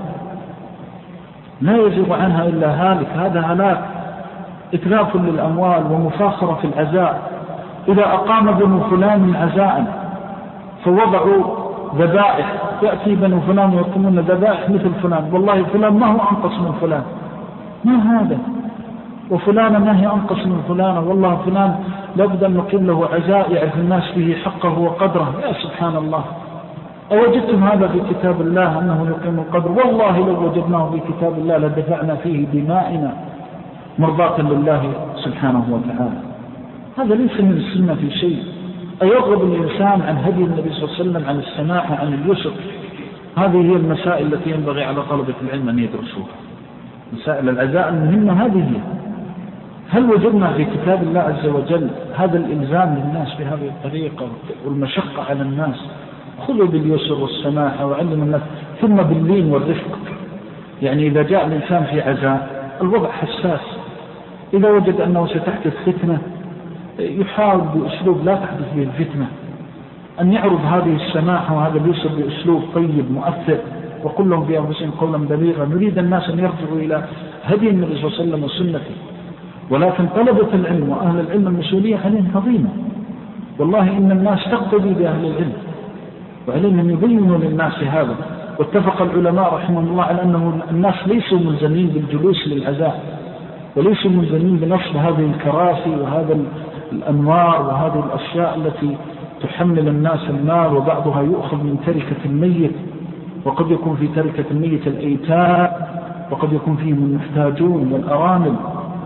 لا يزيغ عنها إلا هالك. هذا هلاك، إتلاف للأموال ومفاخرة في العزاء. إذا أقام بنو فلان عزاء فوضعوا ذبائح، يأتي بنو فلان ويقومون ذبائح مثل فلان، والله فلان ما هو أنقص من فلان، ما هذا؟ وفلان ما هي أنقص من فلان، والله فلان لابد أن نقيم له عزاء يعرف الناس به حقه وقدره. يا سبحان الله، أوجدتم هذا في كتاب الله أنه يقيم القدر؟ والله لو وجدناه في كتاب الله لدفعنا فيه دمائنا مرضاة لله سبحانه وتعالى. هذا ليس من السنة في شيء. أيرغب الإنسان عن هدي النبي صلى الله عليه وسلم، عن السماحة، عن اليسر؟ هذه هي المسائل التي ينبغي على طلبة العلم أن يدرسوها. مسائل العزاء المهمة هذه هي. هل وجدنا في كتاب الله عز وجل هذا الإلزام للناس بهذه الطريقة والمشقة على الناس؟ خذوا باليسر والسماحة وعلموا الناس، ثم باللين والرفق. يعني إذا جاء الإنسان في عزاء الوضع حساس، إذا وجد أنه ستحدث فتنة يحاول بأسلوب لا تحدث به الفتنة، أن يعرض هذه السماحة وهذا اليسر بأسلوب طيب مؤثر، وقل لهم في أنفسهم قولا بليغا. نريد الناس أن يرجعوا إلى هدي النبي صلى الله عليه وسلم وسنته. ولكن طلبة العلم وأهل العلم المسؤولية عليهم عظيمة. والله إن الناس تقتدي بأهل العلم، وعليهم أن يبينوا للناس هذا. واتفق العلماء رحمهم الله على أنه الناس ليسوا ملزمين بالجلوس للعزاء، وليسوا ملزمين بنصب هذه الكراسي وهذا الأنوار وهذه الأشياء التي تحمل الناس المال، وبعضها يؤخذ من تركة الميت، وقد يكون في تركة الميت الأيتام، وقد يكون فيهم المحتاجون والأرامل.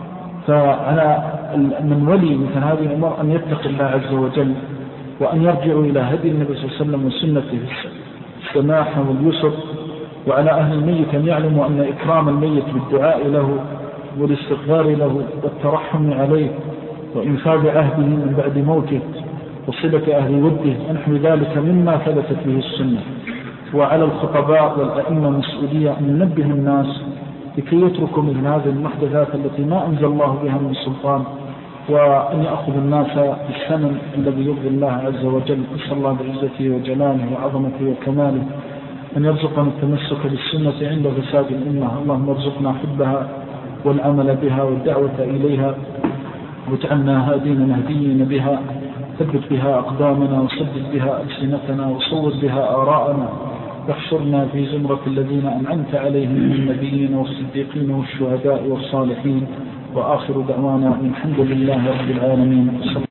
فعلى من ولي مثل هذه الأمور أن يتق الله عز وجل، وأن يرجعوا إلى هدي النبي صلى الله عليه وسلم وسنته السماحة واليسر. وعلى أهل الميت أن يعلموا أن إكرام الميت بالدعاء له والاستغفار له والترحم عليه وإنفاذ عهده من بعد موته وصلة أهل وده ونحو ذلك مما ثبتت به السنة. وعلى الخطباء والأئمة مسؤولية أن ينبه الناس لكي يتركوا مثل هذه المحدثات التي ما أنزل الله بها من سلطان، وأن يأخذ الناس بالثمن الذي يرضي الله عز وجل. أسأل الله بعزته وجلاله وعظمته وكماله أن يرزقنا التمسك بالسنة عند فساد الأمة. اللهم ارزقنا حبها والعمل بها والدعوة إليها، واجعلنا هادين مهديين بها، ثبت بها أقدامنا وسدد بها ألسنتنا وصور بها آراءنا، واحشرنا في زمرة الذين أنعمت عليهم من النبيين والصديقين والشهداء والصالحين. وآخر دعوانا الحمد لله رب العالمين.